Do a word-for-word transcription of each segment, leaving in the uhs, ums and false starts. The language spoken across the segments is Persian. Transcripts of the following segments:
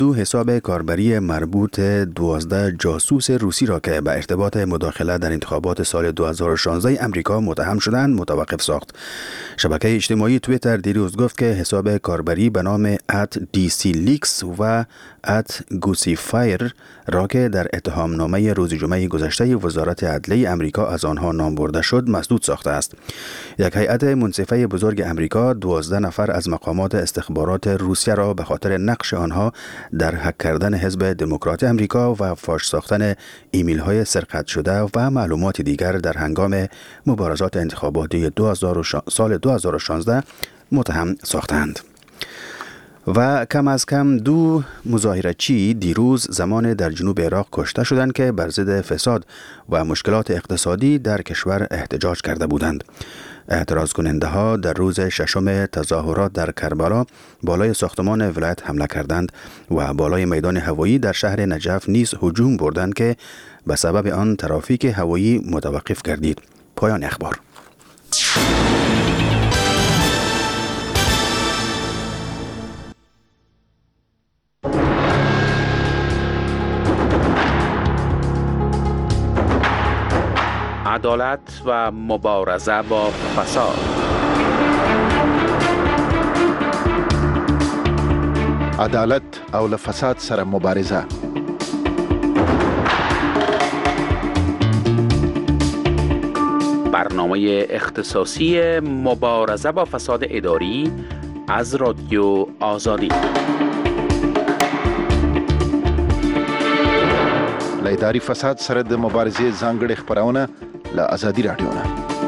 دو حساب کاربری مربوط دوازده جاسوس روسی را که به ارتباط مداخله در انتخابات سال دو هزار و شانزده امریکا متهم شدند متوقف ساخت. شبکه اجتماعی توییتر دیروز گفت که حساب کاربری به نام ات دی سی لیکس و ات گوسیفایر را که در اتهام نامه روز جمعه گذشته وزارت عدلیه امریکا از آنها نام برده شد مسدود ساخته است. یک هیئت منصفه بزرگ امریکا دوازده نفر از مقامات استخبارات روسیه را به خاطر نقش آنها در هک کردن حزب دموکرات امریکا و فاش ساختن ایمیل های سرقت شده و معلومات دیگر در هنگام مبارزات انتخاباتی سال دو هزار و شانزده متهم ساختند. و کم از کم دو مظاهره‌چی دیروز زمان در جنوب عراق کشته شدند که بر ضد فساد و مشکلات اقتصادی در کشور احتجاج کرده بودند. اعتراض کننده ها در روز ششم تظاهرات در کربلا بالای ساختمان ولایت حمله کردند و بالای میدان هوایی در شهر نجف نیز هجوم بردند که به سبب آن ترافیک هوایی متوقف گردید. پایان اخبار. عدالت و مبارزه با فساد. عدالت او له فساد سره مبارزه. برنامه اختصاصی مبارزه با فساد اداری از رادیو آزادی. له اداري فساد سره د مبارزې ځانګړې خبرونه له آزادي رادیو نه.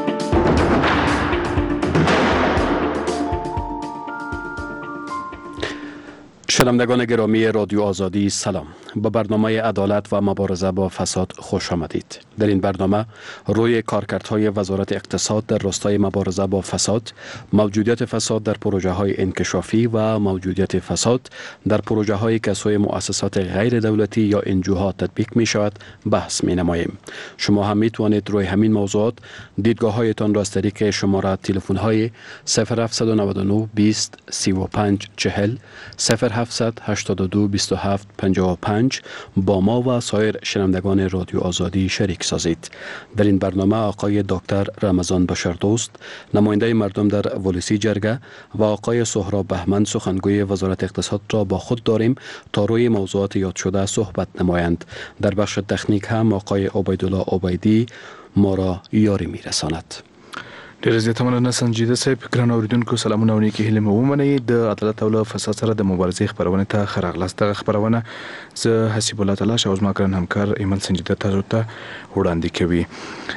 شنوندگان گرامی رادیو آزادی سلام. به برنامه عدالت و مبارزه با فساد خوش آمدید. در این برنامه روی کارکردهای وزارت اقتصاد در راستای مبارزه با فساد، موجودیت فساد در پروژه های انکشافی و موجودیت فساد در پروژه های که سوی مؤسسات غیر دولتی یا انجوها تطبیق می شود بحث می نماییم. شما هم می توانید روی همین موضوعات دیدگاه هایتان را از طریق شماره تلفن های صفر هفت نه نه بیست سی و پنج چهل صفر هفت هشت دو بیست و هفت پنجاه و پنج با ما و سایر شنوندگان رادیو آزادی شریک سازید. در این برنامه آقای دکتر رمضان بشردوست، نماینده مردم در ولسی جرگه و آقای سهراب بهمن سخنگوی وزارت اقتصاد را با خود داریم تا روی موضوعات یاد شده صحبت نمایند. در بخش تکنیک هم آقای عبیدالله عبیدی ما را یاری میرساند. ډیر زیات مننه سنجیده صاحب. ګران اوریدونکو سلامونه او نیکی هیله مو ومنئ. د عدالت او له فساد سره د مبارزې خبرونه ته ښه راغلاست. دغه خبرونه زه حسیب الله تلاش او زما ګران همکار ایمن سنجیده تاسو ته وړاندې کوي.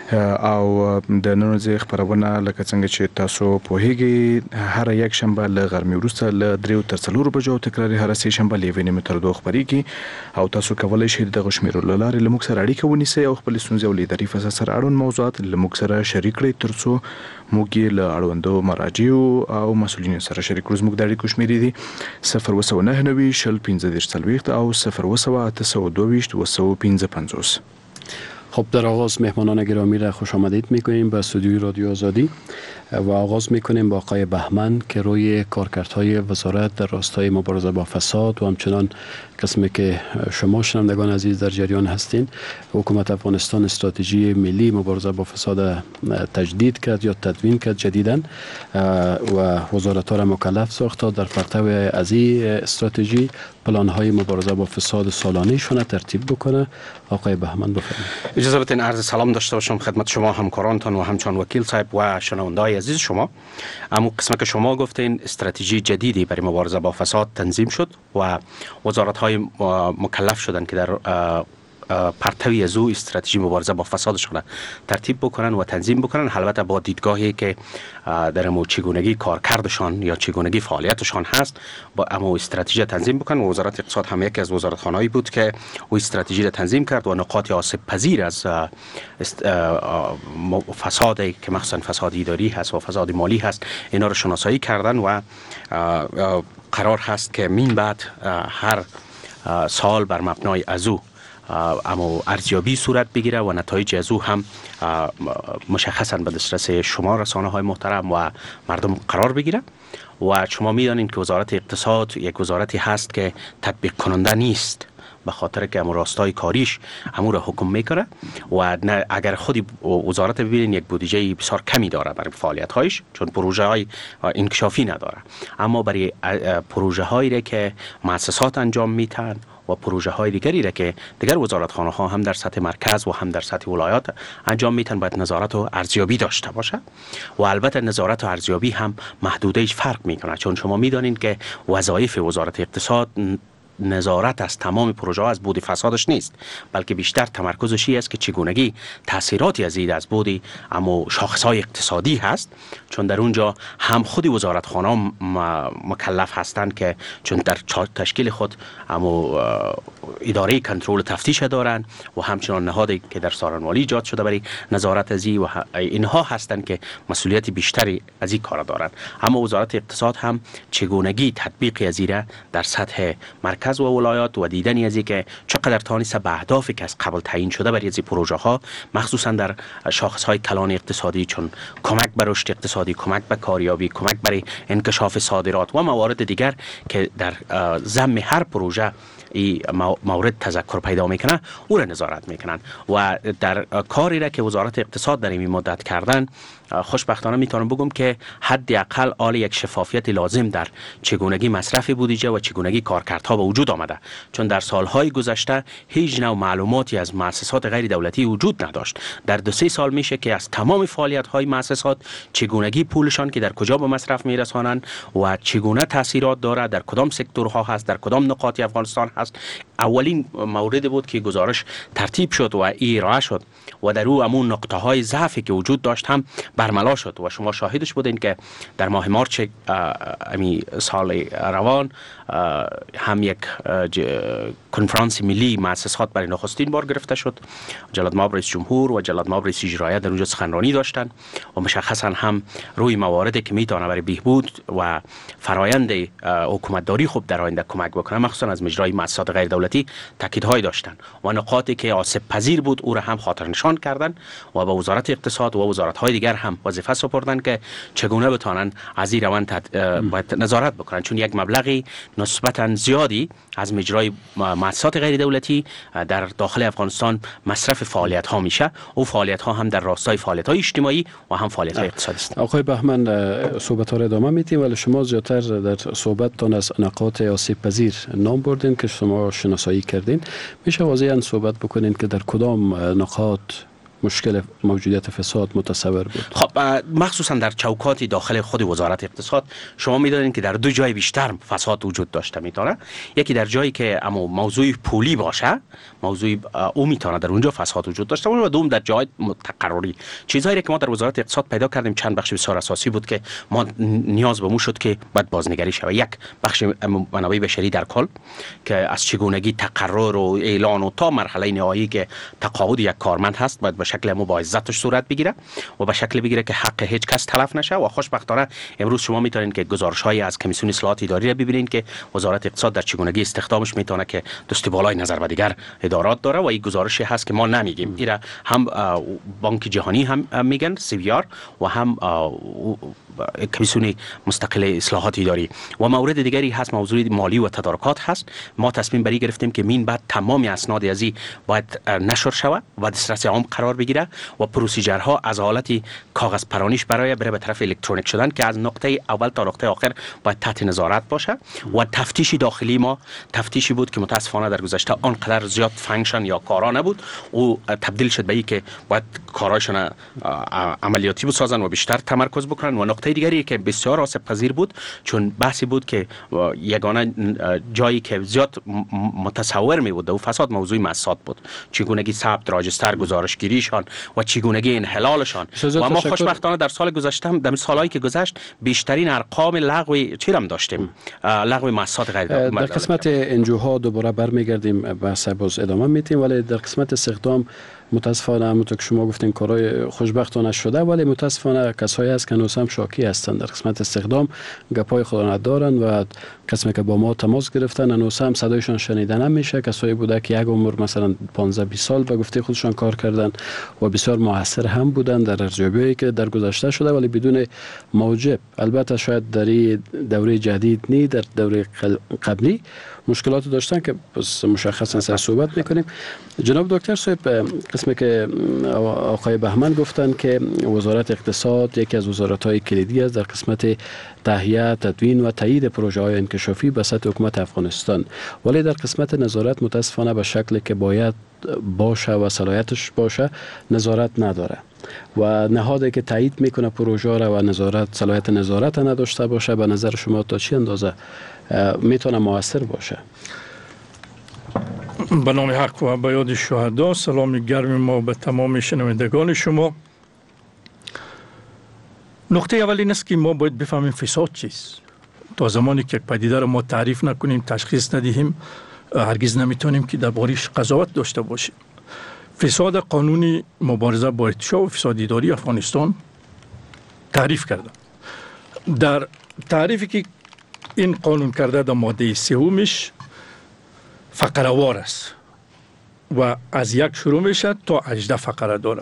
او د نن ورځې خبرونه لکه څنګه چې تاسو پوهیږئ هر یک شنبه له غرمې وروسته له دریو تر څلورو بجو تکراري هر سه شنبه له یوې نیمې تر دوه خبرېږي او تاسو کولی شئ دغه شمیرو له لارې له موږ سره اړیکه ونیسئ او خپلې ستونزې او له اداري فساد سره اړوند موضوعات له موږ سره شریک کړئ تر څو موږ یې له اړوندو مراجعو او مسؤلینو سره شریک کړو. زموږ د اړیکو شمیرې دي صفر اوه سوه نهه نوي شل پنځه دېرش څلوېښت او صفر اوه سوه اته سوه دوه ویشت اوه سوه پنځه پنځوس. خب در آغاز مهمانان گرامی را خوش آمدید میگوییم به استودیوی رادیو آزادی و آغاز میکنیم با آقای بهمن که روی کارکردهای وزارت در راستای مبارزه با فساد و همچنان قسمی که شما شنوندگان عزیز در جریان هستین، حکومت افغانستان استراتژی ملی مبارزه با فساد تجدید کرد یا تدوین کرد جدیداً و وزارت ها را مکلف ساخت تا در پرتو از این استراتژی پلان های مبارزه با فساد سالانه شونه ترتیب بکنه. آقای بهمن بفرمایید. اجازه بدین عرض سلام داشته باشم خدمت شما همکارانتان و همچنان وکیل صاحب و شنونده‌های عزیز شما. اما قسمت که شما گفتین استراتژی جدیدی برای مبارزه با فساد تنظیم شد و وزارت های مکلف شدن که در پرتوی از او استراتژی مبارزه با فسادشون ترتیب بکنن و تنظیم بکنن، البته با دیدگاهی که در مو چگونگی کارکردشان یا چگونگی فعالیتشان هست با اما استراتژی تنظیم بکنن. و وزارت اقتصاد هم یکی از وزارتخانه‌ای بود که او استراتژی را تنظیم کرد و نقاط آسیب پذیر از فسادی که مخصوصا فساد اداری هست و فساد مالی هست اینا را شناسایی کردن و قرار هست که من بعد هر سال بر مبنای از او اما ارزیابی صورت بگیره و نتایج از او هم مشخصا به دسترس شما رسانه های محترم و مردم قرار بگیره و شما میدانید که وزارت اقتصاد یک وزارتی هست که تطبیق کننده نیست، به خاطر که امو راستای کاریش امو را حکم میکنه و نه اگر خودی وزارت ببینین یک بودجه بسیار کمی داره برای فعالیت هایش، چون پروژه های انکشافی نداره، اما برای پروژه هایی که مؤسسات انجام میتن و پروژه های دیگری را که دیگر وزارتخانه ها هم در سطح مرکز و هم در سطح ولایات انجام میتن باید نظارت و ارزیابی داشته باشه. و البته نظارت و ارزیابی هم محدودهش فرق میکنه، چون شما میدانید که وظایف وزارت اقتصاد نظارت از تمام پروژه ها از بود فسادش نیست، بلکه بیشتر تمرکزش است که چگونگی تاثیراتی از این از بود اما شاخص های اقتصادی هست، چون در اونجا هم خود وزارتخانه ها مکلف هستند که چون در تشکیل خود اما اداره کنترل تفتیش دارند و همچنان نهادی که در سارنوالی ایجاد شده برای نظارت از این و اینها هستند که مسئولیت بیشتری از این کار دارند. اما وزارت اقتصاد هم چگونگی تطبیق از این در سطح مرکز و ولایات و دیدنی از که چقدر تانسته به اهدافی که از قبل تعیین شده برای از پروژه ها، مخصوصا در شاخص های کلان اقتصادی چون کمک به رشد اقتصادی، کمک به کاریابی، کمک برای انکشاف صادرات و موارد دیگر که در ضمن هر پروژه این مورد تذکر پیدا میکنه او را نظارت میکنن. و در کاری را که وزارت اقتصاد در این مدت کردن، خوشبختانه میتونم بگم که حداقل آل یک شفافیت لازم در چگونگی مصرف بودجه و چگونگی کارکردها به وجود آمده، چون در سالهای گذشته هیچ نوع معلوماتی از مؤسسات غیر دولتی وجود نداشت. در دو سه سال میشه که از تمام فعالیت های مؤسسات چگونگی پولشان که در کجا به مصرف میرسانند و چگونه تاثیرات داره، در کدام سکتورها هست، در کدام نقاط افغانستان هست. اولین مورد بود که گزارش ترتیب شد و ارائه شد و در او همون نقطه های ضعفی که وجود داشت هم برملا شد و شما شاهدش بودین که در ماه مارچ امی سال روان هم یک کنفرانس ملی مؤسسات برای نخستین بار گرفته شد. جلاد مآب رئیس جمهور و جلاد مآب رئیس اجرایی در اونجا سخنرانی داشتن و مشخصا هم روی مواردی که میتونه برای بهبود و فرایند حکومتداری خوب در آینده کمک بکنه، مخصوصا از مجرای مؤسسات غیر دولتی تاکیدهای داشتن و نقاطی که آسیب پذیر بود او را هم خاطر نشان کردن و با وزارت اقتصاد و وزارت های دیگر هم وظیفه سپردن که چگونه بتوانند از این روند باید نظارت بکنن، چون یک مبلغی نسبتا زیادی از مجرای مؤسسات غیر دولتی در داخل افغانستان مصرف فعالیت ها میشه و فعالیت ها هم در راستای فعالیت های اجتماعی و هم فعالیت های اقتصادی است. آقای بهمن، صحبت ها را ادامه میدیم، ولی شما زیادتر در صحبتتان از نقاط آسیب پذیر نام بردین که شما شناسایی کردین. میشه واضحاً صحبت بکنین که در کدام نقاط مشکل موجودیت فساد متصور بود؟ خب مخصوصا در چوکات داخل خود وزارت اقتصاد شما میدونید که در دو جای بیشتر فساد وجود داشته میتونه. یکی در جایی که اما موضوع پولی باشه، موضوع او میتونه در اونجا فساد وجود داشته باشه، و دوم در جای تقرری. چیزهایی که ما در وزارت اقتصاد پیدا کردیم چند بخش بسیار اساسی بود که ما نیاز به مو شد که بعد بازنگری شه. یک بخش منابع بشری در کل که از چگونگی تقرر و اعلان و تا مرحله نهایی که تقاعد یک کارمند هست باید به شکل مبایزتش صورت بگیره و به شکل بگیره که حق هیچ کس تلف نشه. و خوشبختانه امروز شما میتونید که گزارش‌های از کمیسیون اصلاحات اداری را ببینید که وزارت اقتصاد در چگونگی استخدامش میتونه که دست بالای نظر به دیگر ادارات داره و این گزارشی هست که ما نمیگیم. ایرا هم بانک جهانی هم میگن سی وی آر و هم کمیسیون مستقل اصلاحات اداری. و مورد دیگری هست موضوع مالی و تدارکات هست. ما تصمیم بری گرفتیم که من بعد تمام اسناد ازی باید نشر شود و دسترس عام قرار بگیره و پروسیجرها از حالت کاغذ پرانیش برای بره به طرف الکترونیک شدن که از نقطه اول تا نقطه آخر باید تحت نظارت باشه. و تفتیش داخلی ما تفتیشی بود که متاسفانه در گذشته آنقدر زیاد فانکشن یا کارا نبود، او تبدیل شد به این که باید کارایشون عملیاتی بسازن و بیشتر تمرکز بکنن. و نقطه دیگری که بسیار آسیب پذیر بود چون بحثی بود که یگانه جایی که زیاد متصور می بود و فساد موضوع مؤسسات بود، چگونگی ثبت راجستر گزارشگیریشان و چگونگی انحلالشان. و ما خوشبختانه در سال گذشته هم در سالهایی که گذشت بیشترین ارقام لغو چیرم داشتیم، لغو مؤسسات غیر دولتی. در قسمت انجوها دوباره برمیگردیم، بحث باز ادامه میدیم، ولی در قسمت استخدام متاسفانه همونطور که شما گفتین کارهای خوشبختانه شده، ولی متاسفانه کسایی هست که هنوز هم شاکی حقوقی هستند، در قسمت استخدام گپای خود ندارند و کسایی که با ما تماس گرفتن هنوز هم صدایشان شنیده نمیشه. کسایی بوده که یک عمر مثلا پانزده بیست سال به گفته خودشان کار کردن و بسیار موثر هم بودن در ارزیابی‌هایی که در گذشته شده، ولی بدون موجب. البته شاید در این دوره جدید نی، در دوره قبلی مشکلات داشتن که بس مشخصا سر صحبت میکنیم. جناب دکتر صاحب، قسمی که آقای بهمن گفتن که وزارت اقتصاد یکی از وزارت‌های کلیدی است در قسمت تهیه، تدوین و تایید پروژه‌های انکشافی به سطح حکومت افغانستان، ولی در قسمت نظارت متاسفانه به شکلی که باید باشه و صلاحیتش باشه نظارت نداره و نهادی که تایید میکنه پروژه را و نظارت صلاحیت نظارت نداشته باشه، به نظر شما تا چه اندازه میتونه موثر باشه؟ به نام حق و به یاد شهدا، سلام گرم ما به تمام شنوندگان شما. نقطه اول این است که ما باید بفهمیم فساد چیست. تا زمانی که پدیده را ما تعریف نکنیم، تشخیص ندهیم، هرگز نمیتونیم که دربارش قضاوت داشته باشیم. فساد قانونی مبارزه با ارتشاء و فساد اداری افغانستان تعریف کرده. در تعریفی که این قانون کرده در ماده سومش فقره وار است و از یک شروع میشه تا هجده فقره داره.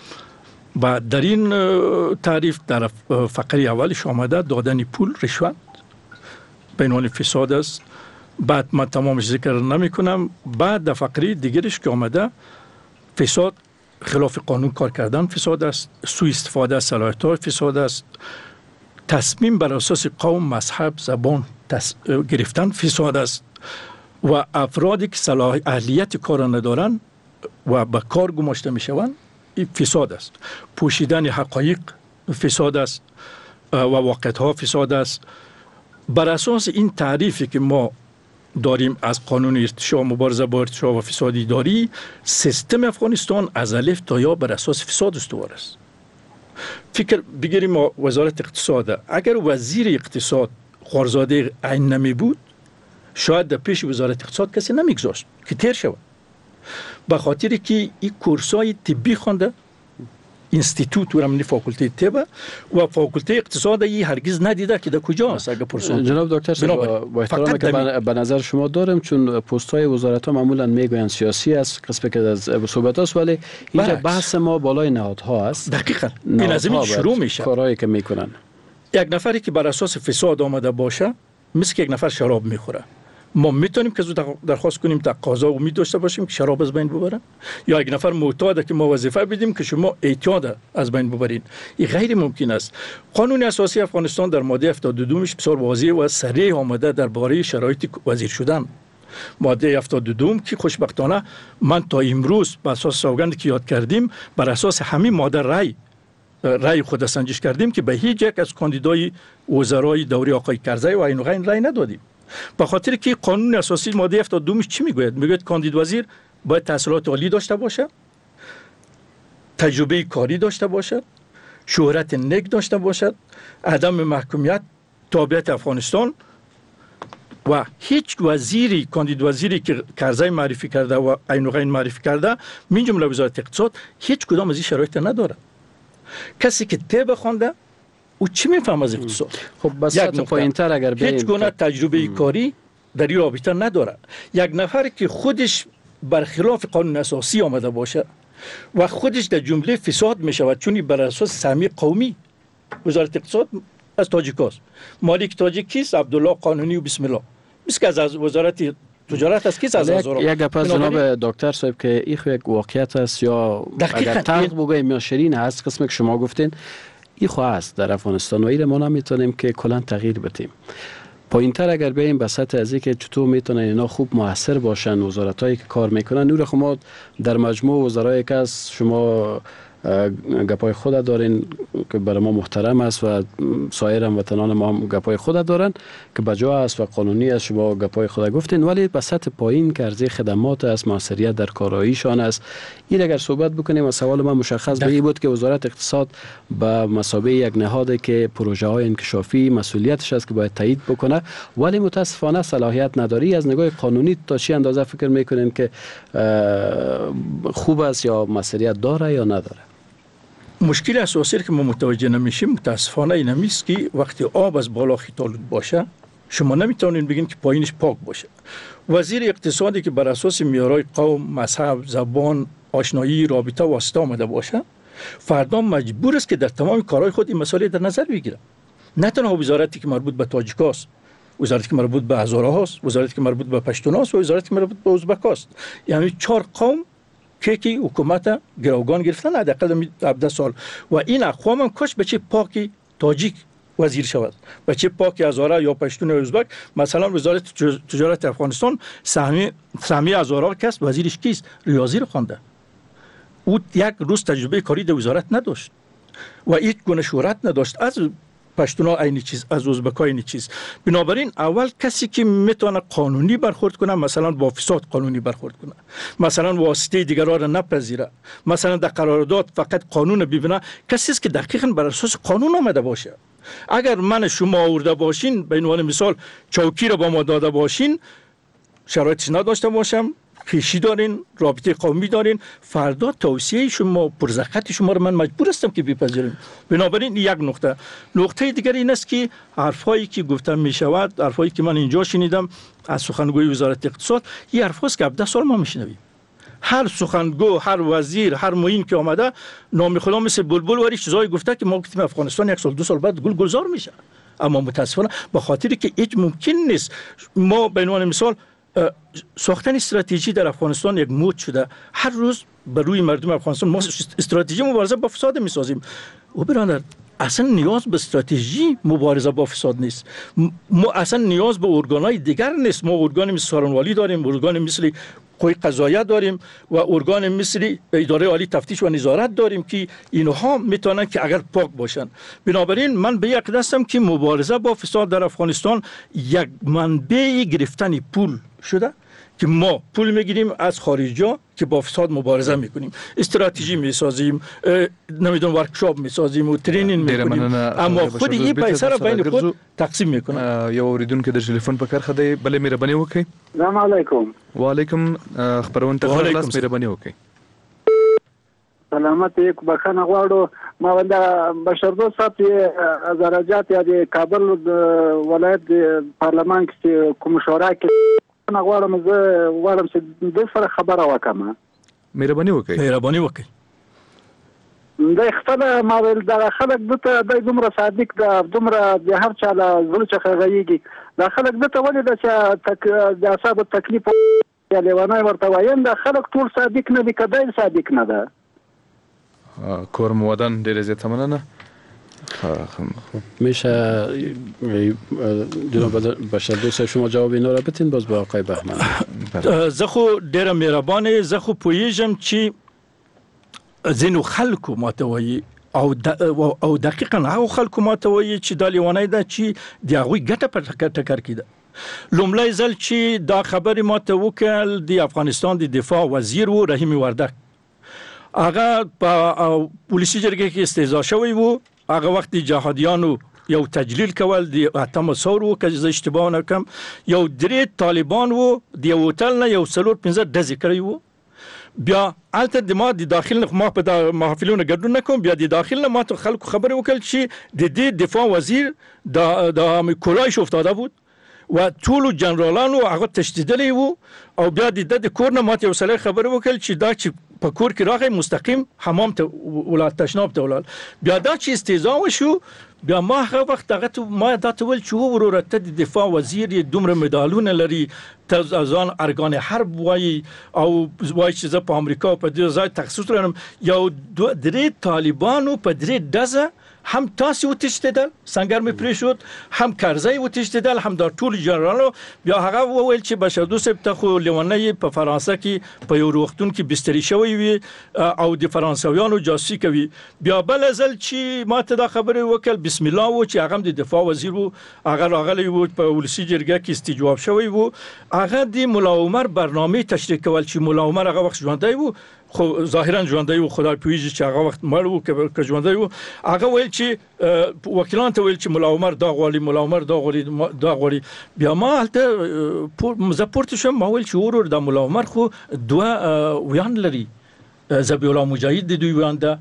و در این تعریف در فقره اولش آمده دادن پول، رشوت به عنوان فساد است. بعد من تمامش ذکر نمی کنم. بعد در فقره دیگرش که آمده فساد خلاف قانون کار کردن فساد است، سوء استفاده از صلاحیت‌های فساد است، تصمیم بر اساس قوم، مذهب، زبان تص... گرفتن فساد است و افرادی که صلاح اهلیت کار ندارن و به کار گماشته میشوند این فساد است. پوشیدن حقایق فساد است و واقعیت‌ها فساد است. بر اساس این تعریفی که ما داریم از قانون ارتشاء، مبارزه با ارتشاء و فساد اداری، سیستم افغانستان از الف تا یا بر اساس فساد استوار است. فکر بگیریم ما وزارت اقتصاد، اگر وزیر اقتصاد خارزاده عین نمی بود شاید در پیش وزارت اقتصاد کسی نمیگذاشت که تیر شود، به خاطر که این کورسای طبی خونده، اینستیتوت و رمنی فاکولته طب و فاکولته اقتصاد ای هرگز ندیده که در کجا است. اگر پرسون جناب دکتر صاحب، با احترامی که به نظر شما دارم، چون پست های وزارت ها معمولا میگوین سیاسی است قسمت که از صحبت است، ولی اینجا بحث ما بالای نهادها است. دقیقا این از این شروع میشه کارهایی که میکنن. یک نفری که بر اساس فساد آمده باشه مثل که یک نفر شراب میخوره، ما میتونیم که زود درخواست کنیم تقاضا امید داشته باشیم که شراب از بین ببرن، یا یک نفر معتاده که ما وظیفه بدیم که شما اعتیاد از بین ببرین؟ این غیر ممکن است. قانون اساسی افغانستان در ماده هفتاد و دو مش بسیار واضح و صریح آمده درباره شرایط وزیر شدن. ماده هفتاد و دو که خوشبختانه من تا امروز بر اساس سوگند که یاد کردیم بر اساس همین ماده رای رای خود سنجش کردیم که به هیچ یک از کاندیدای وزرای دوره آقای کرزی و عین غین رای ندادیم، به خاطر که قانون اساسی ماده هفتاد و دو چی میگوید؟ میگوید کاندید وزیر باید تحصیلات عالی داشته باشه، تجربه کاری داشته باشد، شهرت نیک داشته باشد، عدم محکومیت، تابعیت افغانستان و هیچ وزیری کاندید وزیری که کرزی معرفی کرده و عین غین معرفی کرده من جمله وزارت اقتصاد هیچ کدام از این شرایط نداره. کسی که طب خوانده او چی میفهم از اقتصاد؟ خب بس پایین‌تر اگر بریم هیچ گونه تجربه کاری در این رابطه نداره. یک نفر که خودش برخلاف قانون اساسی آمده باشه و خودش در جمله فساد میشود، چون بر اساس سهمیه قومی وزارت اقتصاد از تاجیکاست، مالک تاجیک کیست؟ عبدالله قانونی و بسم الله، مثل که از وزارت تجارت است کیست؟ از هزار. یک گپ از جناب دکتر صاحب که این یک واقعیت است یا اگر تلخ بگویم یا شیرین هست، قسمی که شما گفتین این خواه است در افغانستان و ایره ما نمیتونیم که کلان تغییر بدیم. پایین‌تر اگر بیاییم به سطح از که چطور میتونن اینا خوب موثر باشن، وزارتایی که کار میکنن، نور خما در مجموع وزرایی که از شما گپای خود دارین که برای ما محترم است و سایر هموطنان ما هم گپای خود دارن که بجا است و قانونی است، شما گپای خود گفتین، ولی به سطح پایین که ارزی خدمات است، موثریت در کاراییشان است، این اگر صحبت بکنیم و سوال من مشخص به این بود که وزارت اقتصاد به مثابه یک نهادی که پروژه های انکشافی مسئولیتش است که باید تایید بکنه، ولی متاسفانه صلاحیت نداری. از نگاه قانونی تا چه اندازه فکر میکنین که خوب است یا مسئولیت داره یا نداره؟ مشکل اساسی که ما متوجه نمیشیم متاسفانه این است که وقتی آب از بالا خیتالود باشه شما نمیتونین بگین که پایینش پاک باشه. وزیر اقتصادی که بر اساس معیارهای قوم، مذهب، زبان، آشنایی، رابطه واسطه آمده باشه فردا مجبور است که در تمام کارهای خود این مسئله در نظر بگیره. نه تنها وزارتی که مربوط به تاجیکاست، وزارتی که مربوط به هزاره هاست، وزارتی که مربوط به پشتوناست و وزارتی که مربوط به ازبک هاست. یعنی چهار قوم که که حکومت گروگان گرفتن حداقل هفده سال و این اقوام هم کاش به چه پاکی تاجیک وزیر شود، به چه پاکی هزاره یا پشتون یا ازبک. مثلا وزارت تجارت افغانستان سهمی سهمی هزاره کس وزیرش کیست؟ ریاضی رو خوانده. او یک روز تجربه کاری در وزارت نداشت و هیچ گونه شهرت نداشت. از پشتونا اینی چیز، از ازبک‌ها اینی چیز. بنابراین اول کسی که میتونه قانونی برخورد کنه، مثلا با فساد قانونی برخورد کنه، مثلا واسطه دیگران را نپذیره، مثلا در قرارداد فقط قانون ببینه، کسی است که دقیقاً بر اساس قانون آمده باشه. اگر من شما آورده باشین به عنوان مثال چوکی را با ما داده باشین، شرایطش نداشته باشم، پیشی دارین، رابطه قومی دارین، فردا توصیه شما، پرزخط شما رو من مجبور هستم که بپذیرم. بنابراین یک نقطه. نقطه دیگر این است که حرفایی که گفتم می شود، حرفایی که من اینجا شنیدم از سخنگوی وزارت اقتصاد، این حرفاست که هفده سال ما میشنویم. هر سخنگو، هر وزیر، هر معین که آمده نام خدا مثل بلبل وری چیزایی گفته که ما گفتیم افغانستان یک سال دو سال بعد گل گلزار میشه. اما متاسفانه به خاطری که هیچ ممکن نیست ما به عنوان مثال ساختن استراتژی در افغانستان یک مود شده. هر روز بر روی مردم افغانستان ما استراتژی مبارزه با فساد میسازیم. و برادر اصلا نیاز به استراتژی مبارزه با فساد نیست. ما اصلا نیاز به ارگان‌های دیگر نیست. ما ارگان مثل سارنوالی داریم، ارگان مثل قوه قضاییه داریم و ارگان مثل اداره عالی تفتیش و نظارت داریم که اینها میتونن که اگر پاک باشن. بنابراین من به یک دستم که مبارزه با فساد در افغانستان یک منبع گرفتن پول شده که ما پول میگیریم از خارجا که با فساد مبارزه میکنیم، استراتژی میسازیم، نمیدونم ورکشاپ میسازیم و ترینینگ میکنیم، اما خود این پیسه را بین خود تقسیم میکنن. یو اوریدونکو د ټلیفون په کرخه دی، بلې مهرباني وکړئ. السلام علیکم. وعلیکم. خبرونه ته خلاص مهرباني وکړئ. سلامت یک بخنه غواړو. ما ونده بشردوست صاحب از درجات یا د کابل ولایت پارلمان کې کوم شورا کې انا غواړم زه غواړم چې د سره خبره وکم. مهرباني وکړئ. مهرباني وکړئ. د خپل ما ول د خلک دته د دومره صادق د دومره د هر چا له زړه څخه غيږي د خلک دته ولې د چې د اصحاب تکلیف یا لیوانای ورته وایم د خلک ټول صادق نه دي، کدی صادق نه ده. کور مودن ډېر زیات مننه. میشه جناب بشردوست شما جواب اینا را بتین باز با آقای بهمن؟ زه خو ډیره مهربانه، زه خو پوهیږم چې ځینو خلکو ماته وایي او او دقیقاً هغه خلکو ماته وایي چې دا لیوانۍ ده چې د هغوی ګټه په ټکر کې ده. لومړی ځل چې دا خبرې ماته وکړل د افغانستان د دفاع وزیر و رحیم وردک، هغه په پولیسي جرګې کې استهزا شوی و. هغه وخت جهادیانو یو تجلیل کول د اتم ثور و که زه اشتباه نکم، یو درې طالبان و د یو هوټل نه یو څلور پنځه ډزې کړی و. بیا هلته د ما د داخل نه ما په د محافلونو ګډون نکوم، بیا د داخل نه ما ته خلکو خبرې وکړل چې د دې دفاع وزیر د کولایش افتاده بود و ټولو جنرالانو هغه تشدیدلی و. او بیا د د کور نه ما ته یو سړی خبرې وکړل چې دا چې په کور کې راغی مستقیم حمام ته ولال تشناب ته ولال. بیا دا چې استهزا وشو، بیا ما هغه وخت هغه ما دا ته ول چې وروره ته د دفاع وزیر دومره مډالونه لري، ته ځان ارګان حرب وایي او وایي چې زه په امریکا په دې ځای تخصص لرم. یو درې طالبانو په درې ډزه هم تاسو وتشتدل، سنگر می پریشود، هم کرزی وتشتدل، هم دا ټول جنرالو. بیا هغه وویل چې بشردوست ته خو لیوانه په فرانسه کې په یو روغتون کې بستری شوی وي او د فرانسویانو جاسوسي کوي. بیا بل ځل چې ما ته دا خبره وکړ بسم الله و چې هغه د دفاع وزیر و، هغه راغلی و په ولسی جرګه کې استجواب شوی و. هغه د مولا عمر برنامه تشریح کول چې مولا عمر هغه وخت ژوندی و، خو ظاهرا ژوندی و، خدای پوهیږي چې هغه وخت مړ و که ژوندی و. هغه ویل چې وکیلان ته ویل چې مولا عمر دا غواړي، مولا عمر دا غواړي دا غواړي. بیا ما هلته زه پورته شوم، ما ویل چې ورور دا مولا عمر خو دوه ویان لري، ذبیح الله مجاهد د دوی ویان ده،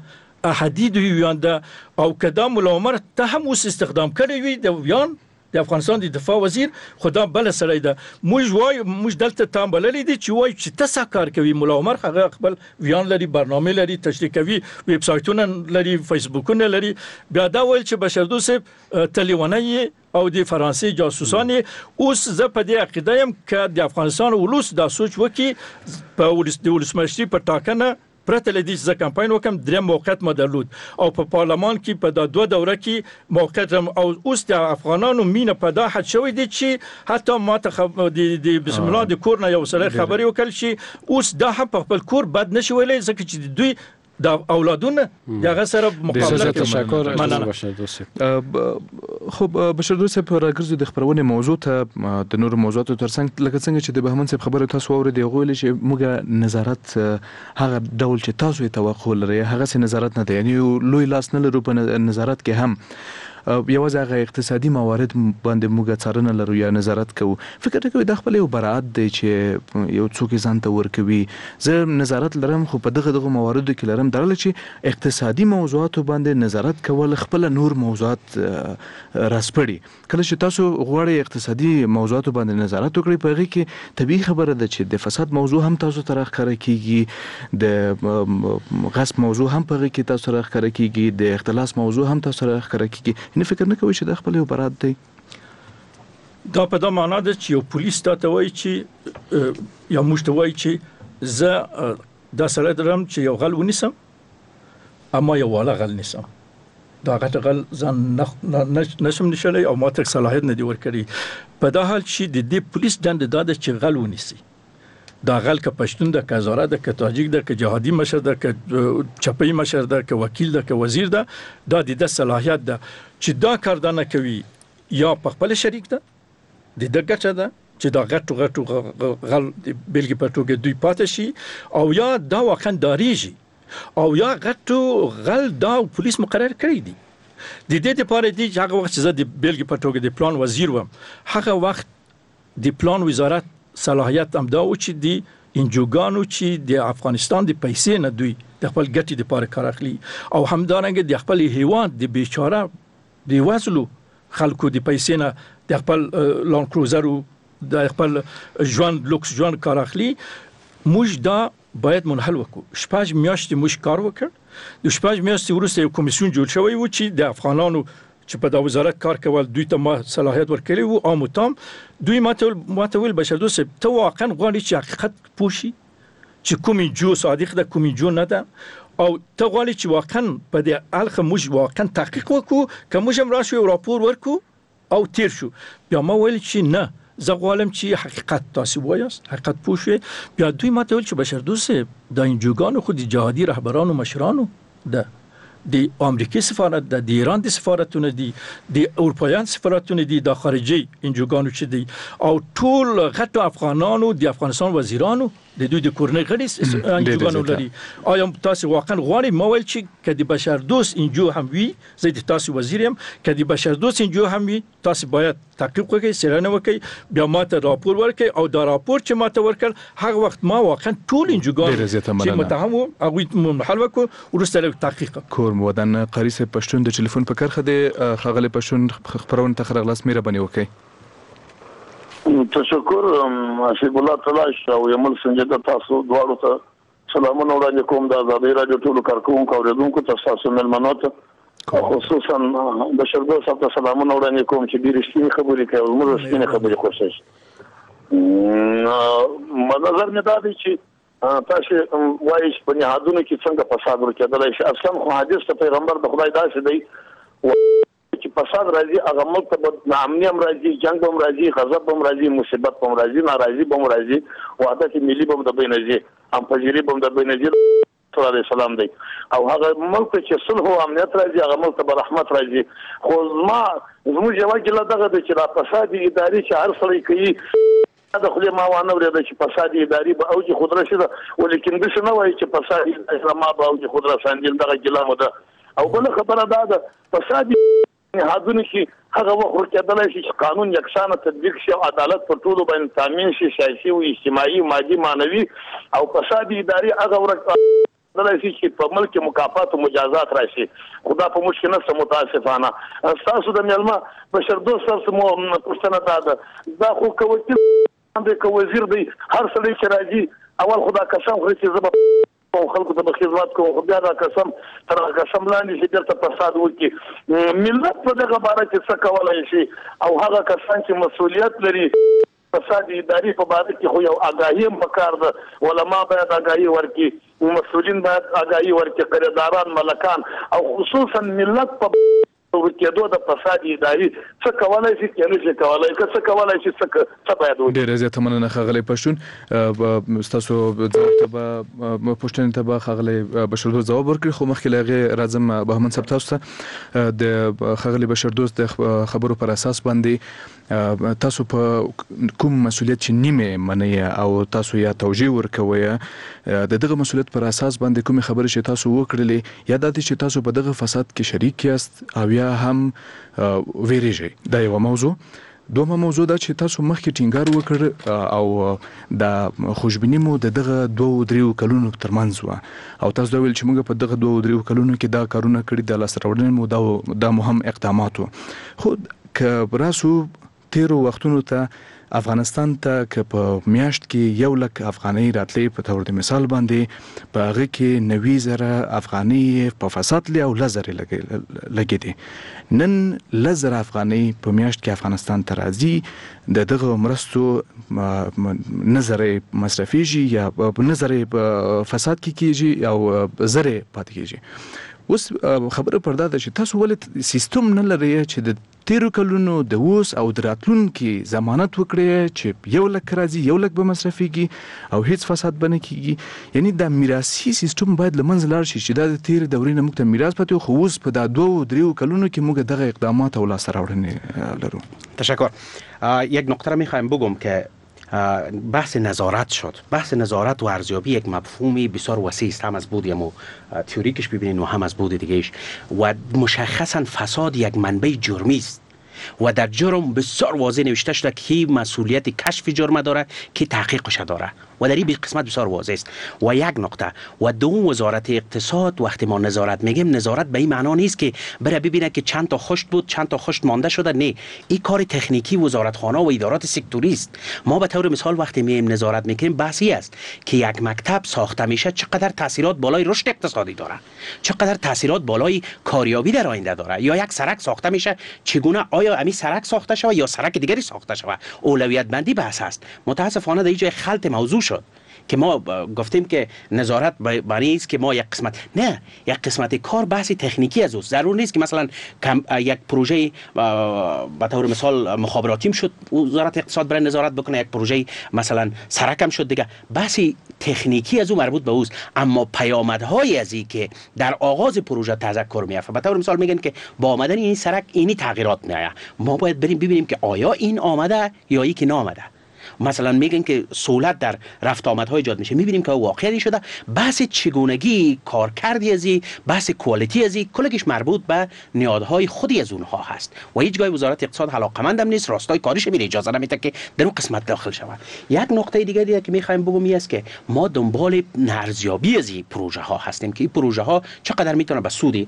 احادی دوی ویان ده او کدا مولا عمر ته هم اوس استخدام کړی وي د ویان د افغانستان د دفاع وزیر خدا بل سره ده موږ وای موږ دلته تامبللی دي چې وای چې تاسو کار کوي مولا عمر هغه خپل ویان لري برنامه لري تشریح کوي ویب سایټونه لري فیسبوکونه لري بیا دا ویل چې بشردوست صاحب تلیوانی او د فرانسې جاسوسان اوس زه په دې عقیده یم چې د افغانستان ولوس دا سوچ وکي په ولسمشري په ټاکنه پرته لدی چې کمپاین وکم درې موقعیت ما درلود او په پارلمان کې په دا دوه دوره کې موقعیت او اوس د افغانانو مینه په دا حد شوی دی چې حتی ما ته د بسم الله د کور نه یو سره خبري وکړ چې اوس دا هم په خپل کور بد نشي ویلې ځکه چې دوی دا اولادونه دغه سره مقابله کوي. تشکر بشردوست. خب بشردوست صاحب راګرځو د خبرونه موضوع ته د نور موضوعاتو ترڅنګ لکه څنګه چې د بهمن صاحب خبره تاسو اورئ غوښتل چې موږ نظارت هغه ډول چې تاسو یې توقع لرئ هغه سي نظارت نه دی یعنی لوی لاس نه لرو په نظارت کې هم یوازې هغه اقتصادي موارد باندې موږ څارنه لرو یا نظارت کوو. فکر کوي د خپل یو برائت دی چې یو څوک ځان ته ورکوي زه نظارت لرم خو په دغه دغه مواردو کې لرم درل چې اقتصادي موضوعاتو باندې نظارت کول خپل نور موضوعات راسپړي کله چې تاسو غواړئ اقتصادي موضوعاتو باندې نظارت وکړئ په هغه کې طبيعي خبره ده چې د فساد موضوع هم تاسو ته راخره کیږي د غصب موضوع هم په هغه کې تاسو ته راخره کیږي د اختلاس موضوع هم تاسو ته راخره کیږي. نه فکر نه کوي چې د خپل یو برات دی دا په دا معنا ده چې یو پولیس ته وایي چې یا موږ ته وایي چې زه دا سره درم چې یو غل ونیسم اما یو والا غل نیسم دا غټ غل ځان نشم نشلی او ما ته صلاحیت نه دی ورکړي په دا حال چې د دې پولیس دنده دا ده چې غل ونیسي دا غل که پښتون ده که هزاره ده که تاجیک ده که جهادي مشر ده که چپی مشر ده که وکیل ده که وزیر ده دا د د صلاحیت ده چې دا کار نه کوي یا په خپل شریک ده د د ګټه ده چې دا غټو غټو غل بلګي په توګه دوی پاتې شي او یا دا واقعا داریږي او یا غټو غل دا پولیس مقرر کړی دي د دې لپاره دي چې هغه وخت چې زه د بلګي په توګه د پلان وزیر وم هغه وخت د پلان وزارت صلاحیت هم دا و چې دی انجوګانو چې د افغانستان د پیسې نه دوی د خپل ګټې لپاره کار اخلي او همدارنګه د خپل هیواد د بیچاره د واسلو خلکو د پیسې نه د خپل لان کروزرو د خپل ژوند لوکس ژوند کار اخلي. موږ دا باید منحل وکړو. شپږ میاشتې موږ کار وکړ د شپږ میاشتې وروسته یو کمیسیون جوړ شوی و چې د افغانانو چې په دا وزارت کار کول دوی ته ما صلاحیت ورکړی وو او متام دوی ماته ماته ویل بشردوست صاحب ته واقعا غواړي چې حقیقت پوښي چې کومي جو صادق ده کومي جو نه ده او ته غواړي چې واقعا په دې الخه موږ واقعا تحقیق وکړو که موږ هم راشو راپور ورکو او تیر شو. بیا ما ویل چې نه زه غواړم چې حقیقت تاسو وایاست حقیقت پوښي. بیا دوی ماته ویل چې بشردوست صاحب د انجوګانو خو د جهادي رهبرانو مشرانو ده د امریکای سفارت د ایران د سفارتونه دي د اروپایان سفارتونه دي د خارجي انجوګانو چې دي او ټول غټو افغانانو د افغانستان وزیرانو د دوی د کورنۍ غړي انجوګانو لري. آیا تاسو واقعا غواړئ ما ویل چې کدی بشردوست انجو هم وي زه د تاسو وزیر یم کدی بشردوست انجو هم وي تاسو باید تحقیق وکړئ څېړنه وکړئ بیا ماته راپور ورکړئ او دا راپور چې ماته ورکړ هغه وخت ما واقعا ټول انجوګانو چې متهم وو هغه منحل وکړو ورسته تحقیق کور مودن قاری صاحب پښتون د ټلیفون په کرخه د خغلی پښتون خبرونه ته خرغلاس میره بنی وکي. تشکر حسب الله تعالی او یمل سنجده تاسو دواړو ته سلامونه وړاندې کوم د آزادۍ راډیو ټولو کارکونکو اوریدونکو ته تاسو ملمنو ته خصوصا بشردوست صاحب ته سلامونه وړاندې کوم چې ډېر رښتینې خبرې کوي او موږ رښتینې خبرې کوشش منظر مې دا دی چې تاسو وایي چې په نهادونو کې څنګه فساد ورکېدلی شي اصلا خو حدیث ته پیغمبر د خدای داسې دی چې فساد راځي هغه ملک ته ناامني هم راځي جنگ هم راځي غضب هم راځي مصیبت هم راځي ناراضي هم راځي وحدت ملي هم د بینځي هم فجری هم د بینځي صلی الله علیه وسلم دی او هغه ملک چې صلح او امنیت راځي هغه ملک ته رحمت راځي. خو ما زموږ یو ګله دغه چې را فساد اداري چې هر څړی کوي دا خو ما وانه ورته چې فساد اداري به اوجه خضره شي ولیکن د څه نه وایي چې فساد اداري ما به اوجه خضره ساندل دغه ګله مو ده او بل خبره ده د فساد نهادونو کې هغه وخت ورکېدلی شي چې قانون یکسانه تطبیق شي او عدالت پر ټولو باندې تامین شي سیاسي او اجتماعي مادي معنوي او فساد اداري هغه ورک دلایي چې په ملک مکافات او مجازات راشي خدا په مشکل نه متاسفانه تاسو د میلمه بشردوست سره مو پښتنه ده دا خو کوي چې وزیر دی هر څه چې راځي اول خدا قسم خوري چې زما او خلکو ته خدمت کوم خو بیا دا قسم تر قسم لاندې چې درته فساد وکړي ملت په دغه باره کې څه کولای شي او هغه کسان چې مسؤلیت لري فساد اداري په باره کې خو یو آگاهي هم پکار ده علما باید آگاهي ورکړي مسؤلین باید آگاهي ورکړي قراردادان ملکان او خصوصا ملت په ورکېدو د فساد اداري څه کولای شي کنه چې کولای څه کولای شي څه باید وکړي. ډېر زیات مننه خغلی پښتون تاسو ته به پښتون ته به خغلی بشردوست جواب ورکړي خو مخکې لغه راځم بهمن صاحب تاسو ته د خغلی بشردوست د خبرو پر اساس باندې تاسو په کوم مسولیت چې نیمه منی او تاسو یا توجیه ورکوي د دغه مسولیت پر اساس باندې کوم خبره چې تاسو وکړلې یا د چې تاسو په دغه فساد کې شریک یاست او یا هم ویریږي دا یو موضوع. دومره موضوع دا چې تاسو مخکې ټینګار وکړ او د خوشبینی مو د دغه دوه دریو کلونو ترمنځ و او تاسو دا ویل چې موږ په دغه دوه دریو کلونو کې دا کارونه کړي د لاس راوړنې مو دا د مهم اقدامات خو که راسو تیرو وختونو ته افغانستان ته که په میاشت کې یو لک افغانۍ راتلې په تور د مثال باندې په هغه کې نوي زره افغانۍ په فساد لی او لزر لګې دي نن لزر افغانۍ په میاشت کې افغانستان ته راځي د دغه مرستو نظر مصرفيږي یا نظر فساد کې کیږي او زره پات کیږي. اوس خبره پردا ده چې تاسو ولې سیستم نه لري چې د تیرو کلونو د اوس او دراتلون کې ضمانت وکړي چې یو لک راځي یو لک به مصرفيږي او هیڅ فساد بنه کیږي یعنی د میراثي سیستم باید لمنځ لاړ شي چې د تیر دورې نه موږ ته میراث پاتې خو اوس په دا دوه دریو کلونو کې موږ دغه اقدامات او لاس راوړنې لرو. تشکر. یک نکته را میخوایم بگم که بحث نظارت شد. بحث نظارت و ارزیابی یک مفهومی بسیار وسیع است، هم از بود یمو تئوریکش ببینین و هم از بود دیگهش و مشخصا فساد یک منبع جرمی است و در جرم بسیار واضح نوشته شده که مسئولیت کشف جرم داره که تحقیقش داره و در این قسمت بسیار واضح است. و یک نکته و دوم وزارت اقتصاد وقتی ما نظارت میگیم نظارت به این معنا نیست که بره ببینه که چند تا خشت بود چند تا خشت مانده شده، نه، این کار تکنیکی وزارتخانه و ادارات سکتوری است. ما به طور مثال وقتی میایم نظارت میکنیم بحثی است که یک مکتب ساخته میشه چقدر تاثیرات بالای رشد اقتصادی داره، چقدر تاثیرات بالای کاریابی در آینده داره، یا یک سرک ساخته میشه چگونه آیا امی سرک ساخته شود یا سرک دیگری ساخته شود. اولویت بندی بحث است. متاسفانه در اینجا خلط موضوع شد که ما گفتیم که نظارت برای است که ما یک قسمت نه یک قسمت کار بحث تکنیکی از اوست. ضرور نیست که مثلا یک پروژه به طور مثال مخابراتیم شد وزارت اقتصاد برای نظارت بکنه، یک پروژه مثلا سرکم شد دیگه، بحث تکنیکی از او مربوط به اوست. اما پیامدهای از این که در آغاز پروژه تذکر میافته، به طور مثال میگن که با آمدن این سرک اینی تغییرات میآید، ما باید بریم ببینیم که آیا این آمده یا ای که نامده. مثلا میگن که سهولت در رفت آمدهای ایجاد میشه، میبینیم که واقعی شده. بحث چگونگی کارکردی ازی، بحث کوالیتی ازی کلش مربوط به نیازهای خودی از اونها هست و هیچ جای وزارت اقتصاد علاقمندم نیست، راستای کاریش میره اجازه نمیده که در اون قسمت داخل شود. یک نکته دیگه دیگه که میخوایم بگم است که ما دنبال ارزیابی از این پروژه ها هستیم که این پروژه ها چقدر میتونه به سودی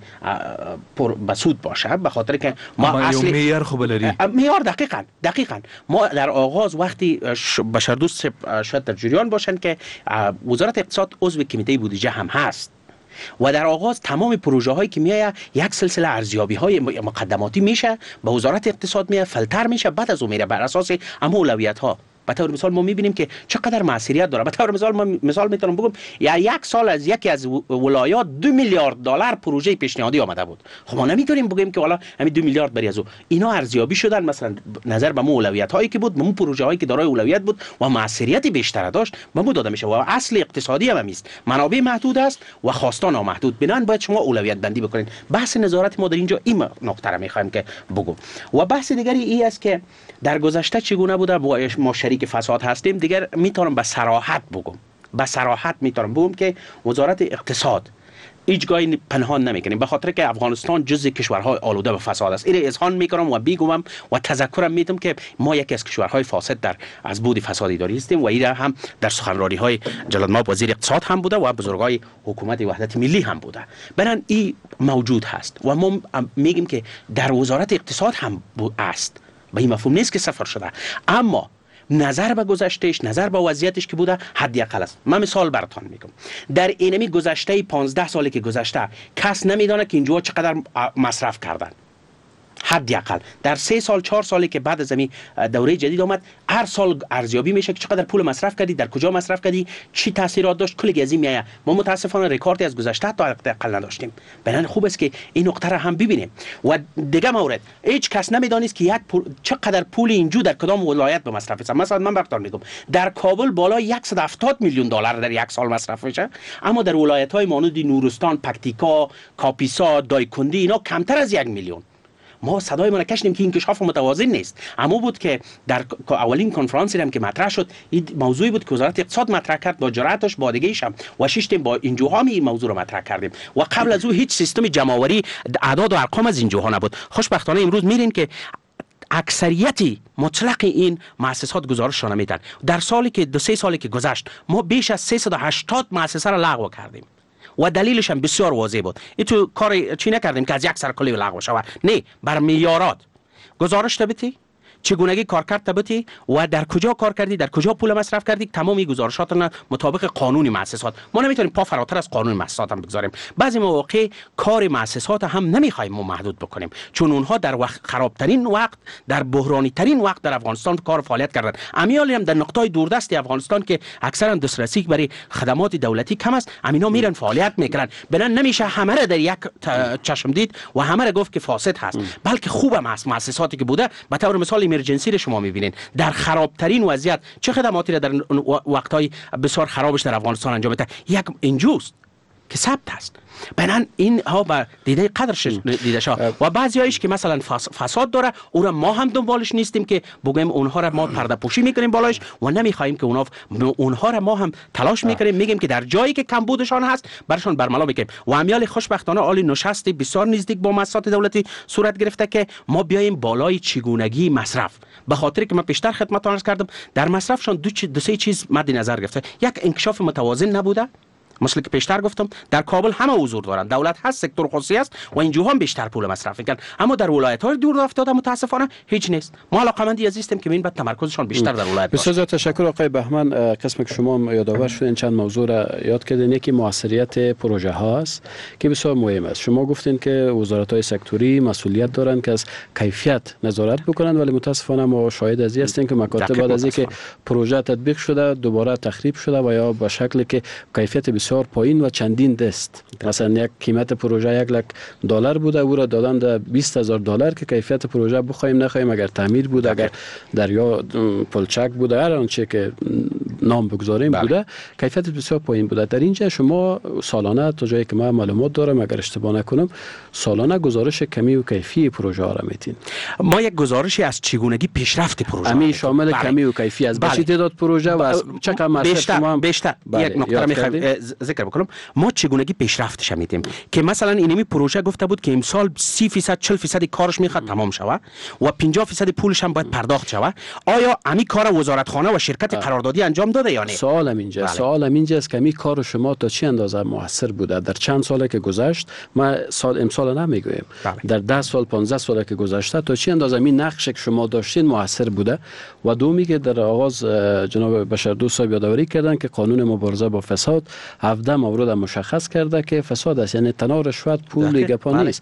به سود باشه، به خاطر که ما اصل معیار خوب لري. معیار دقیقاً دقیقاً ما در آغاز وقتی بشردوست شاید در جریان باشند که وزارت اقتصاد عضو کمیته بودجه هم هست و در آغاز تمام پروژه هایی که میایه یک سلسله ارزیابی های مقدماتی میشه به وزارت اقتصاد میایه، فلتر میشه، بعد از اون میره بر اساس اما اولویت ها. به طور مثال ما میبینیم که چقدر موثریت داره. به طور مثال ما مثال میتونم بگم یا یک سال از یکی از ولایات دو میلیارد دلار پروژه پیشنهادی آمده بود. خب ما نمیتونیم بگیم که والا همین دو میلیارد بری از او. اینا ارزیابی شدن مثلا نظر به مو اولویت هایی که بود، به مو پروژه هایی که دارای اولویت بود و موثریت بیشتر داشت به مو داده میشه و اصل اقتصادی هم است. منابع محدود است و خواستان نامحدود. بنان باید شما اولویت بندی بکنید. بحث نظارت ما در اینجا این نکته را میخوایم که بگم. و بحث دیگری این است که در گذشته چگونه بوده ما شریک فساد هستیم. دیگر میتونم به صراحت بگم به صراحت میتونم بگم که وزارت اقتصاد هیچ گاهی پنهان نمیکنیم، به خاطر که افغانستان جزء کشورهای آلوده به فساد است. این اذعان میکنم و میگم و تذکرم میدم که ما یکی از کشورهای فاسد در از بود فساد اداری هستیم و این هم در سخنرانی های جلال مآب وزیر اقتصاد هم بوده و بزرگای حکومت وحدت ملی هم بوده. برن این موجود هست و ما میگیم که در وزارت اقتصاد هم است، به این مفهوم نیست که صفر شده، اما نظر به گذشتهش، نظر به وضعیتش که بوده حدی اقل است. من مثال براتون میگم. در اینمی گذشته پانزده سالی که گذشته کس نمیدونه که اینجا چقدر مصرف کردن. حدی اقل در سه سال چهار سالی که بعد از این دوره جدید آمد، هر سال ارزیابی میشه که چقدر پول مصرف کردی، در کجا مصرف کردی، چی تاثیرات داشت، کلی از این میایه. ما متاسفانه رکوردی از گذشته تا اقل نداشتیم. بنابراین خوب است که این نکته را هم ببینیم. و دیگه مورد، هیچ کس نمیدانست که یک پول چقدر پول اینجا در کدام ولایت به مصرف است. مثلا من براتون میگم در کابل بالای صد و هفتاد میلیون دلار در یک سال مصرف میشه، اما در ولایت‌های مانند نورستان، پکتیکا، کاپیسا، دایکندی اینا کمتر از یک میلیون. ما صدای ما کشیدیم که این انکشاف متوازن نیست. اما بود که در اولین کنفرانسی هم که مطرح شد، این موضوعی بود که وزارت اقتصاد مطرح کرد با جرأتش، با دیگه‌ایش هم و شیشتیم با این جوها این موضوع رو مطرح کردیم و قبل از او هیچ سیستم جمع‌آوری اعداد و ارقام از این جوها نبود. خوشبختانه امروز میرین که اکثریتی مطلق این مؤسسات گزارششان میدن. در سالی که دو سه سالی که گذشت ما بیش از سیصد و هشتاد مؤسسه را لغو کردیم و دلیلش هم بسیار واضح بود. این تو کار چی نکردیم که از یک سر کلی لغو شود، نه، بر میارات گزارش تبتی، چگونگی کار کرد تبتی و در کجا کار کردی، در کجا پول مصرف کردی، تمامی گزارشات مطابق قانون مؤسسات. ما نمیتونیم پا فراتر از قانون مؤسسات هم بگذاریم. بعضی مواقع کار مؤسسات هم نمیخوایم ما محدود بکنیم، چون اونها در وقت خرابترین وقت، در بحرانی ترین وقت در افغانستان کار فعالیت کردن. امیالی هم در نقطه‌های دوردست افغانستان که اکثرا دسترسی برای خدمات دولتی کم است، امینا میرن فعالیت میکنن. بنان نمیشه همه را در یک چشم دید و همه را گفت که فاسد هست، بلکه خوبم است. مؤسساتی که بوده به طور مثال امرجنسی رو شما میبینین در خرابترین وضعیت چه خدماتی را در وقتهای بسیار خرابش در افغانستان انجام میده. یک اینجوست که ثبت است. بنان این ها با دیده قدرش دیده شد و بعضیایش که مثلا فساد داره او را ما هم دنبالش نیستیم که بگیم اونها را ما پرده پوشی میکنیم بالایش و نمیخوایم که اونها اونها را ما هم تلاش میکنیم، میگیم که در جایی که کمبودشان هست برشان برملا میکنیم. و امیال خوشبختانه عالی نشستی بسیار نزدیک با مؤسسات دولتی صورت گرفته که ما بیایم بالای چگونگی مصرف، به خاطر که من پیشتر خدمتتون عرض کردم در مصرفشان دو, دو سه چیز مد نظر گرفته. یک انکشاف متوازن نبوده، مثل که پیشتر گفتم در کابل همه حضور دارن، دولت هست، سکتور خصوصی است و اینجوها هم بیشتر پول مصرف میکنن، اما در ولایت‌های دور افتاده متاسفانه هیچ نیست. ما علاقه‌مندی عزیزیم که این بعد تمرکزشان بیشتر در ولایت باشه. بسیار تشکر آقای بهمن. قسم که شما یادآور شدین چند موضوع را یاد کردین. یکی موثریت پروژه ها است که بسیار مهم است. شما گفتین که وزارت‌های سکتوری مسئولیت دارند که از کیفیت نظارت بکنند، ولی متاسفانه ما شاهد از این هستیم که مکاتب بعد از اینکه پروژه تطبیق شده دوباره تخریب شده و یا به شکلی که کیفیت بسیار پایین و چندین دست. مثلا یک قیمت پروژه یک لک دلار بوده، او را دادن در بیست هزار دلار که کیفیت پروژه بخوایم نخوایم، اگر تعمیر بود، اگر دریا پلچک بوده، هر آنچه که نام بگذاریم بوده، کیفیت بسیار پایین بوده. در اینجا شما سالانه تا جایی که من معلومات دارم اگر اشتباه نکنم سالانه گزارش کمی و کیفی پروژه ها را میتین. ما یک گزارشی از چگونگی پیشرفت پروژه همین شامل بله. کمی و کیفی از بچه تعداد پروژه و از چقدر مصرف شما بیشتر بله. یک نکته را میخوایم ذکر بکنم. ما چگونگی پیشرفتش میدیم که مثلا اینمی پروژه گفته بود که امسال سی درصد چهل درصد کارش میخواد تمام شوه و پنجاه درصد پولش هم باید پرداخت شوه. آیا امی کار وزارتخانه و شرکت قراردادی انجام داده یا نه؟ سوالم اینجا بله. سوالم اینجا است که می کار شما تا چه اندازه موثر بوده در چند ساله که گذشت؟ ما سال امسال نمیگویم بله. در ده سال پانزده ساله که گذشته تا چه اندازه می نقش که شما داشتین موثر بوده؟ و دومی که در آغاز جناب بشردوست صاحب یادآوری کردن که قانون مبارزه با فساد هفده مورد مشخص کرده که فساد است، یعنی تنها رشوت پول گپا نیست،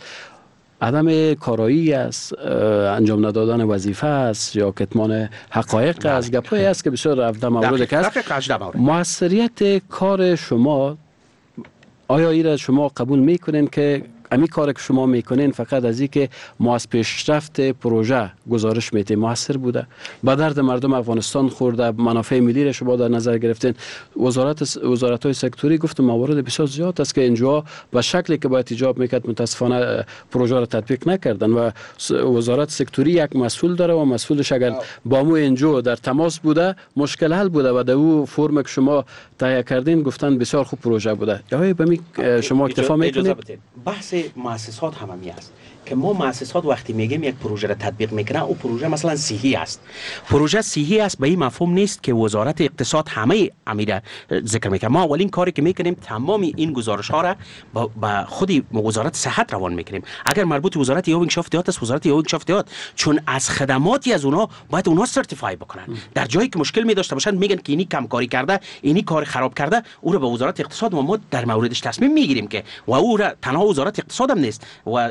عدم کارایی است، انجام ندادن وظیفه است یا کتمان حقایق است، گپایی است که بسیار هفده مورد که است. موثریت کار شما آیا این را شما قبول میکنین که امی کار که شما میکنین فقط از اینکه ما از پیشرفت پروژه گزارش میتیم موثر بوده، به درد مردم افغانستان خورده، منافع ملی را شما در نظر گرفتین. وزارت وزارت های سکتوری گفت موارد بسیار زیاد است که اینجا به شکلی که باید ایجاب میکرد متاسفانه پروژه را تطبیق نکردن و وزارت سکتوری یک مسئول داره و مسئولش اگر با مو اینجا در تماس بوده مشکل حل بوده و در او فرم که شما تهیه کردین گفتن بسیار خوب پروژه بوده. یا به می شما اکتفا میکنید؟ بحث مؤسسات هم همی است که ما مؤسسات وقتی میگیم یک پروژه را تطبیق میکنه او پروژه مثلا صحی است. پروژه صحی است به این مفهوم نیست که وزارت اقتصاد همه امیر ذکر میکنه. ما اولین کاری که میکنیم تمام این گزارش ها را با خود وزارت صحت روان میکنیم. اگر مربوط وزارت یا انکشافات است وزارت یا انکشافات، چون از خدماتی از اونها باید اونها سرتیفای بکنن. در جایی که مشکل می داشته باشن میگن که اینی کم کاری کرده، اینی کار خراب کرده، او را به وزارت اقتصاد و ما در موردش تصمیم میگیریم که و او را تنها وزارت اقتصاد هم نیست و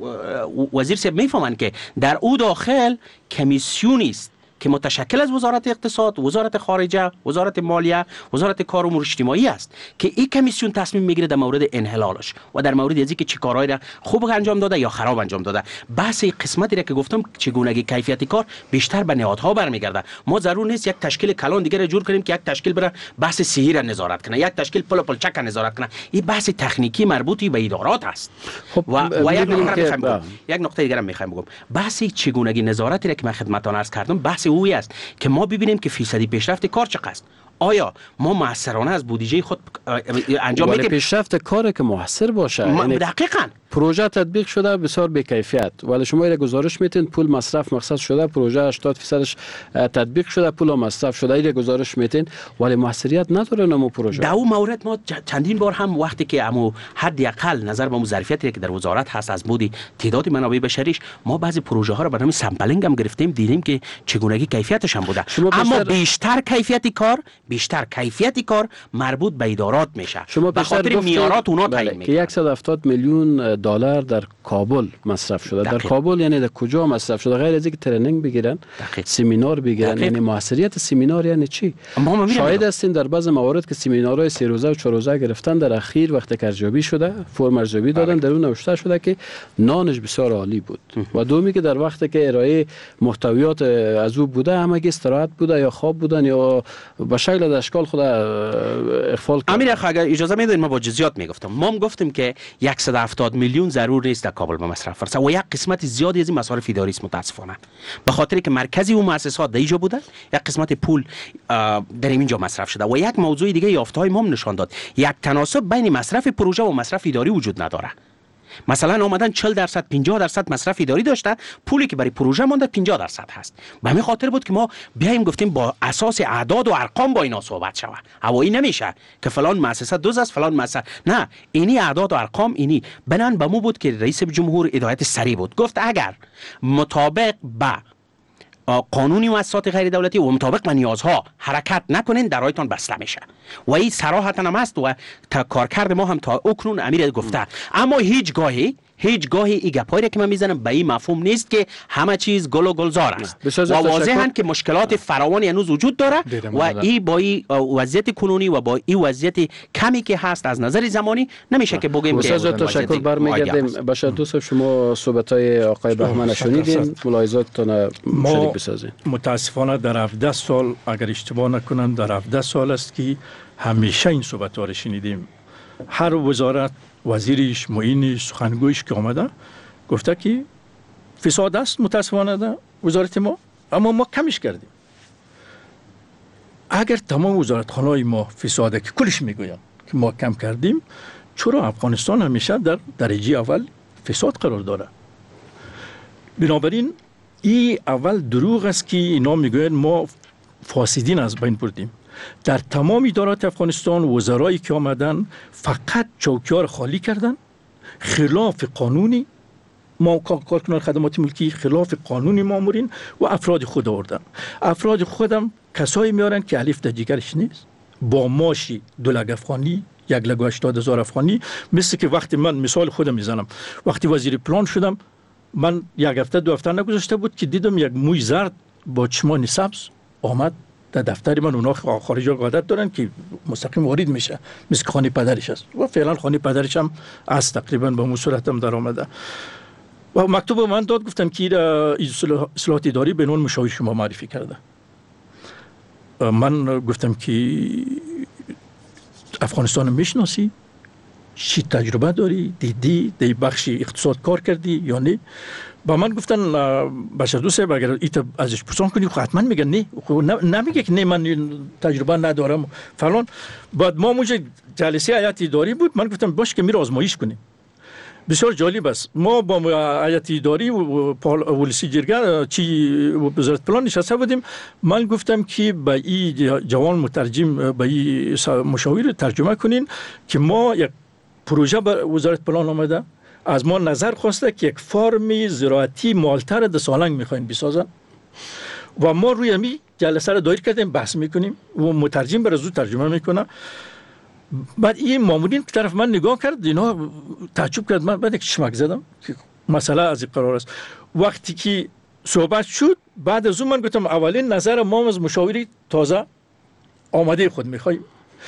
وزیر صاحب میفهمن که در او داخل کمیسیونی است که متشکل از وزارت اقتصاد، وزارت خارجه، وزارت مالیه، وزارت کار و امور اجتماعی است که این کمیسیون تصمیم میگیره در مورد انحلالش و در مورد از اینکه چه کارهایی را خوب انجام داده یا خراب انجام داده. بحث قسمتی را که گفتم چگونگی کیفیت کار بیشتر به نهادها برمیگرده. ما ضرور نیست یک تشکیل کلان دیگه را جور کنیم که یک تشکیل بره بحث صحی را نظارت کنه، یک تشکیل پل پل چک نظارت کنه. این بحث تکنیکی مربوطی به ادارات است. خب و, و یک نکته یک نکته دیگه را میخوام بگم. بحث چگونگی نظارتی را که من خدمتتون عرض کردم بحث اوی است که ما ببینیم که فیصدی پیشرفت کار چقدر است. آیا ما موثرانه از بودجه خود انجام میدیم؟ پیشرفت کار که موثر باشه. یعنی دقیقاً پروژه تطبیق شده بسیار بی کیفیت، ولی شما ایره گزارش میتین پول مصرف مقصد شده، پروژه هشتاد درصدش تطبیق شده، پول مصرف شده، ایره گزارش میتین ولی موثریت نداره نمو پروژه. در اون مورد ما چندین بار هم وقتی که امو حداقل نظر به ظرفیتی که در وزارت هست از بودی تعداد منابع بشریش، ما بعضی پروژه ها رو برنامه سامپلینگ هم گرفتیم، دیدیم که چگونگی کیفیتش هم بوده. اما بیشتر کیفیتی کار بیشتر کیفیتی کار مربوط به ادارات میشه. به خاطر میارات اونا تعیین میکنن که صد و هفتاد میلیون دلار در کابل مصرف شده. دقیق. در کابل یعنی در کجا مصرف شده؟ غیر از اینکه ترنینگ بگیرن، سمینار بگیرن. دقیق. یعنی موثریت سمینار یعنی چی؟ شاهد هستین در بعض موارد که سمینارهای سه روزه و چهار روزه گرفتن، در اخیر وقت که ارزیابی شده فرم ارزیابی دادن، در اون نوشته شده که نانش بسیار عالی بود و دومی که در وقتی که ارائه محتویات از او بوده همگی استراحت بوده یا خواب بودن یا به شکل در اشکال خود اخفال کرد. امیر اگر اجازه میدین ما با جزئیات میگفتم. ما هم گفتیم که صد و هفتاد میلیون ضرور نیست در کابل به مصرف فرسه و یک قسمت زیادی از این مصارف اداری است متاسفانه، به خاطر که مرکزی و مؤسسات در اینجا بوده، یک قسمت پول در اینجا مصرف شده. و یک موضوع دیگه یافته‌های ما نشان داد یک تناسب بین مصرف پروژه و مصرف اداری وجود نداره. مثلا اومدن چهل درصد پنجاه درصد مصرف اداری داشته، پولی که برای پروژه مونده پنجاه درصد هست. به همین خاطر بود که ما بیایم گفتیم با اساس اعداد و ارقام با اینا صحبت شود. هوایی نمیشه که فلان مؤسسه دوز است فلان مؤسسه، نه، اینی اعداد و ارقام اینی بنان به مو بود که رئیس جمهور هدایت سریع بود، گفت اگر مطابق به قانونی مؤسسات غیر دولتی و مطابق به نیازها حرکت نکنین درایتان بسته میشه و این صراحتا هم است و تا کارکرد ما هم تا اکنون امیر گفته. اما هیچ گاهی هیچ گاهی این گپایی که من میزنم به این مفهوم نیست که همه چیز گل و گلزار است و واضحاً که مشکلات فراوانی هنوز وجود داره و این با این وضعیت کنونی و با این وضعیت کمی که هست از نظر زمانی نمیشه که بگیم که تشکر. برمیگردیم باشه دوست شما صحبت‌های آقای بهمن شنیدین، ملاحظاتتون شریک بسازین. متاسفانه در هفده سال اگر اشتباه نکنم در هفده سال است که همیشه این صحبت‌ها رو شنیدیم. هر وزارت وزیرش، معینش، سخنگویش که آمده گفته که فساد است متاسفانه در وزارت ما، اما ما کمش کردیم. اگر تمام وزارتخانه‌های ما فساده که کلش میگویم که ما کم کردیم، چرا افغانستان همیشه در درجه اول فساد قرار داره؟ بنابراین این اول دروغ است که اینا میگوین ما فاسدین از بین بردیم. در تمام ادارات افغانستان وزرایی که آمدن فقط چوکیار خالی کردن، خلاف قانونی ما کارکنان خدمات ملکی، خلاف قانونی مامورین و افراد خود آوردن. افراد خودم کسایی میارن که الف در جگرش نیست، با ماشی دو لگ افغانی، یک لگ و هشتاد هزار افغانی. مثل که وقتی من مثال خودم میزنم، وقتی وزیر پلان شدم من یک هفته دو هفته نگذاشته بود که دیدم یک موی زرد با چشمان سبز آمد در دفتر من اونا خارجی عادت دارن که مستقیم وارد میشه، مثل خانه پدرش است و فعلا خانه پدرش هم از تقریبا به اون صورت هم در آمده و مکتوب من داد گفتن که اصلاحات اداری به عنوان مشاور شما معرفی کرده. من گفتم که افغانستان میشناسی؟ چی تجربه داری؟ دیدی؟ دی بخش اقتصاد کار کردی یا نه؟ با من گفتن بشردوست صاحب اگر ایت ازش پرسان کنی خب حتما میگن نه، خب نمیگه که نه من تجربه ندارم فلان. بعد ما موجه جلسه هیئت اداری بود، من گفتم باش که میره آزمایش کنیم. بسیار جالب است. ما با هیئت اداری و پالیسی جرگه چی وزارت پلان نشسته بودیم. من گفتم که به این جوان مترجم به این مشاور ترجمه کنین که ما یک پروژه به وزارت پلان آمده، از ما نظر خواسته که یک فارم زراعتی مالتر در سالنگ میخواین بسازن و ما روی همی جلسه را دایر کردیم، بحث میکنیم و مترجم بر زود ترجمه میکنه. بعد این مامورین که طرف من نگاه کرد، اینا تعجب کرد. من بعد یک چشمک زدم که مسئله از این قرار است. وقتی که صحبت شد بعد از اون من گفتم اولین نظر ما از مشاوری تازه آماده خود میخوایم.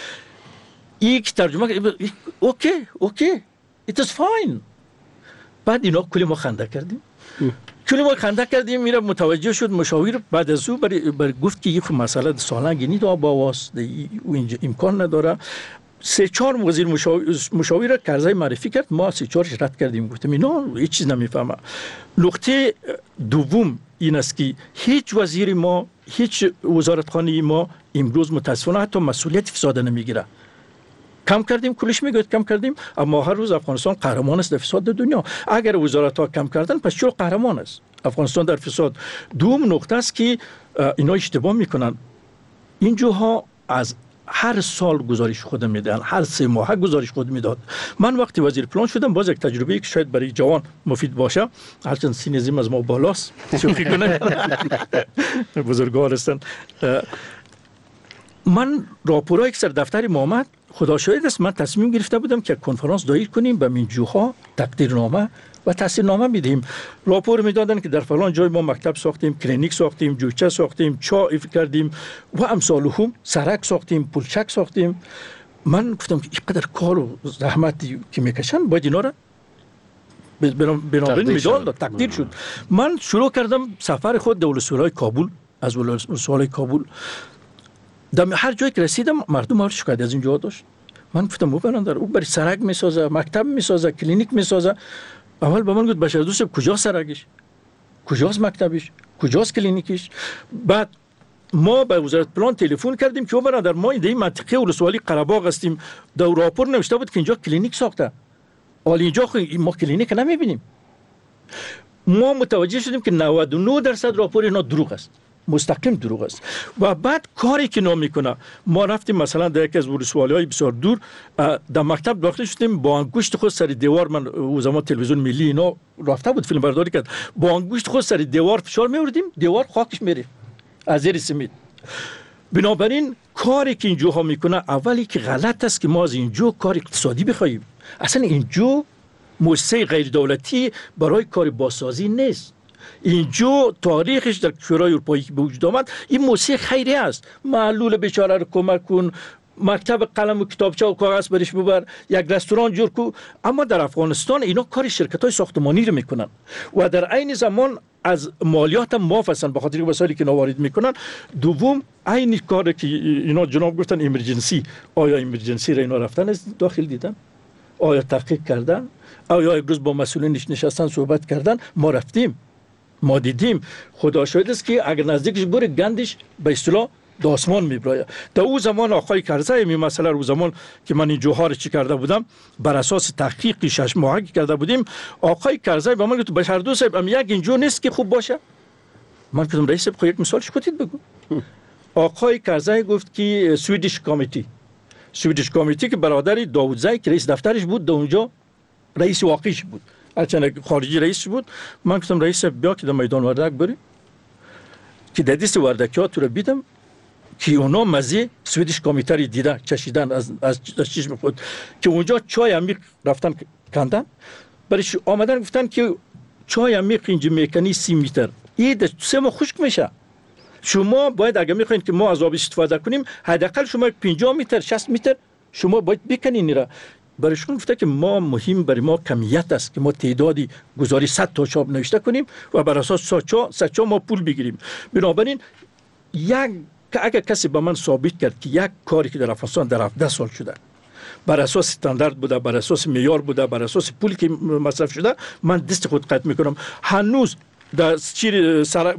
این که ترجمه اوکی اوکی it is fine. بعد اینا کلی ما خنده کردیم کلی ما خنده کردیم. میره متوجه شد مشاور بعد از او بر, بر گفت که یک مسئله سالنگ نی با واسطه اینجا امکان نداره. سه چهار وزیر مشاور مشاور کرزی معرفی کرد، ما سه چهارش رد کردیم. گفتم اینا هیچ چیز نمیفهمه. نقطه دوم این است که هیچ وزیر ما، هیچ وزارتخانه ما امروز متاسفانه حتی مسئولیت فساد نمیگیره. کم کردیم، کلش میگوید کم کردیم، اما هر روز افغانستان قهرمان است در فساد دنیا. اگر وزارت ها کم کردن پس چرا قهرمان است افغانستان در فساد؟ دوم نقطه است که اینا اشتباه میکنن. این جوها از هر سال گزارش خود میدن، هر سه ماه گزارش خود میداد. من وقتی وزیر پلان شدم باز یک تجربه که شاید برای جوان مفید باشه، هرچند سینزیم از ما بالاست شوخی کنه بزرگوار هستن. من راپورای که سر دفتر محمد خدا شاهد است، من تصمیم گرفته بودم که کنفرانس دایر کنیم به منجوها تقدیرنامه و تحصیلنامه میدیم. راپور میدادن که در فلان جای ما مکتب ساختیم، کلینیک ساختیم، جوچه ساختیم، چای کردیم و امثال هم، سرک ساختیم، پلچک ساختیم. من گفتم که اینقدر کار و زحمتی که میکشن باید اینا را بنابراین مدال داد، تقدیر شد. من شروع کردم سفر خود در ولسوالی کابل. از ولسوالی کابل در هر جایی که رسیدم مردم هر شکایت از اینجا داشت. من گفتم او برادر او برای سرک میسازه، مکتب میسازه، کلینیک میسازه. اول به من گفت بشردوست کجا سرکش، کجاست مکتبش، کجاست کلینیکش. بعد ما به وزارت پلان تلفن کردیم که او برادر ما این منطقه ولسوالی قره‌باغ هستیم، در راپور نوشته بود که اینجا کلینیک ساخته، ولی اینجا ما کلینیک نمیبینیم. ما متوجه شدیم که نود و نه درصد راپور اینا دروغ است، مستقیم دروغ است. و بعد کاری که نام میکنه، ما رفتیم مثلا در یکی از ولسوالی‌های بسیار دور در مکتب داخل شدیم، با انگشت خود سر دیوار، من او زمان تلویزیون ملی اینا رفته بود فیلم برداری کرد، با انگشت خود سر دیوار فشار میوردیم، دیوار خاکش میره از زیر سمید. بنابراین کاری که اینجوها میکنه اولی که غلط است که ما از اینجا کار اقتصادی بخوایم. اصلا اینجا مؤسسه غیر دولتی برای کار بازسازی نیست. اینجا تاریخش در شورای اروپایی به وجود آمد این موسیقی خیری است. معلول بیچاره رو کمک کن، مکتب قلم و کتابچه و کاغذ برش ببر، یک رستوران جور کو. اما در افغانستان اینا کار شرکت های ساختمانی رو میکنن و در عین زمان از مالیات هم معاف هستن به خاطر وسایلی که وارد میکنن. دوم عین کاری که اینا جناب گفتن ایمرجنسی، آیا ایمرجنسی را اینا رفتن از داخل دیدن؟ آیا تحقیق کردن؟ آیا امروز با مسئولینش نشستن صحبت کردن؟ ما رفتیم، ما دیدیم. خدا شاهد است که اگر نزدیکش بره گندش به اصطلاح داسمان میبراید. در او زمان آقای کرزی می مسئله رو زمان که من این جوهر چی کرده بودم بر اساس تحقیقی شش ماهه کرده بودیم، آقای کرزی به من گفت بشردوست صاحب ام یک اینجا نیست که خوب باشه. من گفتم رئیس صاحب خب یک مثالش کوتید بگو. آقای کرزی گفت که سویدیش کمیتی سویدیش کمیتی که برادر داوودزی که رئیس دفترش بود در اونجا رئیس واقعیش بود، هرچند خارجی رئیس بود. من گفتم رئیس صاحب بیا که در میدان وردک بریم که در دیست وردکی ها تو رو بیدم که اونا مزه سویدیش کمیته رو دیدن، چشیدن از از چشم خود، که اونجا چای عمیق رفتن کندن، برش آمدن گفتن که چای عمیق اینجا میکنی سی متر این سه ماه خشک میشه. شما باید اگر میخواین که ما از آب استفاده کنیم حداقل شما پنجاه متر شصت متر شما باید بکنین را. برایشون گفته که ما مهم برای ما کمیت است که ما تعدادی گزاری صد تا چاپ نوشته کنیم و بر اساس صد چا ما پول بگیریم. بنابراین یک که اگر کسی به من ثابت کرد که یک کاری که در افغانستان در هفده سال شده بر اساس استاندارد بوده، بر اساس معیار بوده، بر اساس پولی که مصرف شده، من دست خود قطع میکنم. هنوز در چیر سر...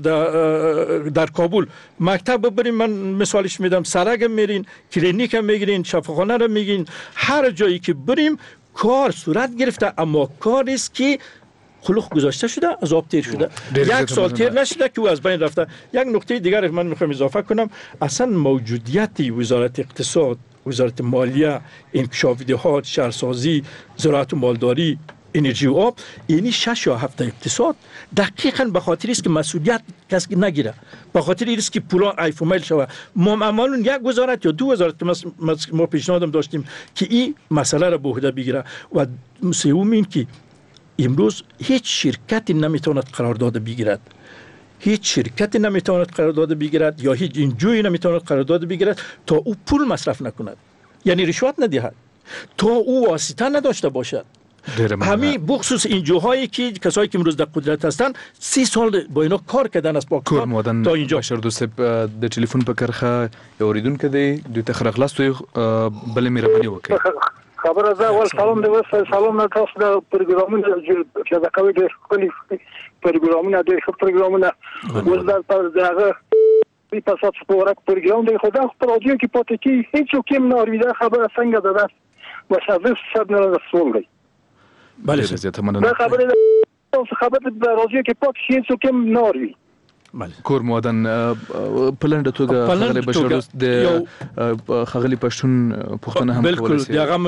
در... در کابل مکتب ببرین، من مثالش میدم، سرک میرین، کلینیک میگیرین، شفاخانه رو میگین، هر جایی که بریم کار صورت گرفته، اما کاری است که خلق گذاشته شده، از آب تیر شده، یک سال تیر نشده که او از بین رفته. یک نکته دیگر من میخوام اضافه کنم، اصلا موجودیت وزارت اقتصاد، وزارت مالیه، انکشاف دهات، شهرسازی، زراعت و مالداری، انرژی و آب، یعنی شش یا هفت اقتصاد دقیقاً به خاطر است که مسئولیت کسی نگیره، به خاطر است که پولان ایفومیل شوه. ما معمولا یک وزارت یا دو وزارت که ما پیشنهادم داشتیم که این مسئله را به عهده بگیره. و سوم این که امروز هیچ شرکتی نمیتواند قرارداد بگیرد، هیچ شرکتی نمیتواند قرارداد بگیرد یا هیچ اینجوری نمیتواند قرارداد بگیرد تا او پول مصرف نکند، یعنی رشوت ندهد، تا او واسطه نداشته باشد. همین بخصوص اینجاهایی که کسایی که امروز در قدرت هستند سی سال با اینا کار کردن از پاکستان تا اینجا. بشر دوست د ټلیفون په کرخه یو اوریدونکو دی دوی ته خرغلاستو بل مهرباني وکړي. خبر از اول سلام دی وسه سلام نه تاسو د پروګرامونو چې دا کوي د خپل پروګرامونو د خپل پروګرامونو ولدا پر دغه په پاسات سپورک پروګرام دی خدا په رادیو کې پاتې کی هیڅ کوم نه اوریده خبره څنګه ده وسه صد نه رسول دی. بله زیاته مننه. خبره خبره د رادیو کې پاتې هیڅ کوم نه اوریده. بله کور مودن پلند توګه خغلی بشر د خغلی پښتون پښتنه هم بالکل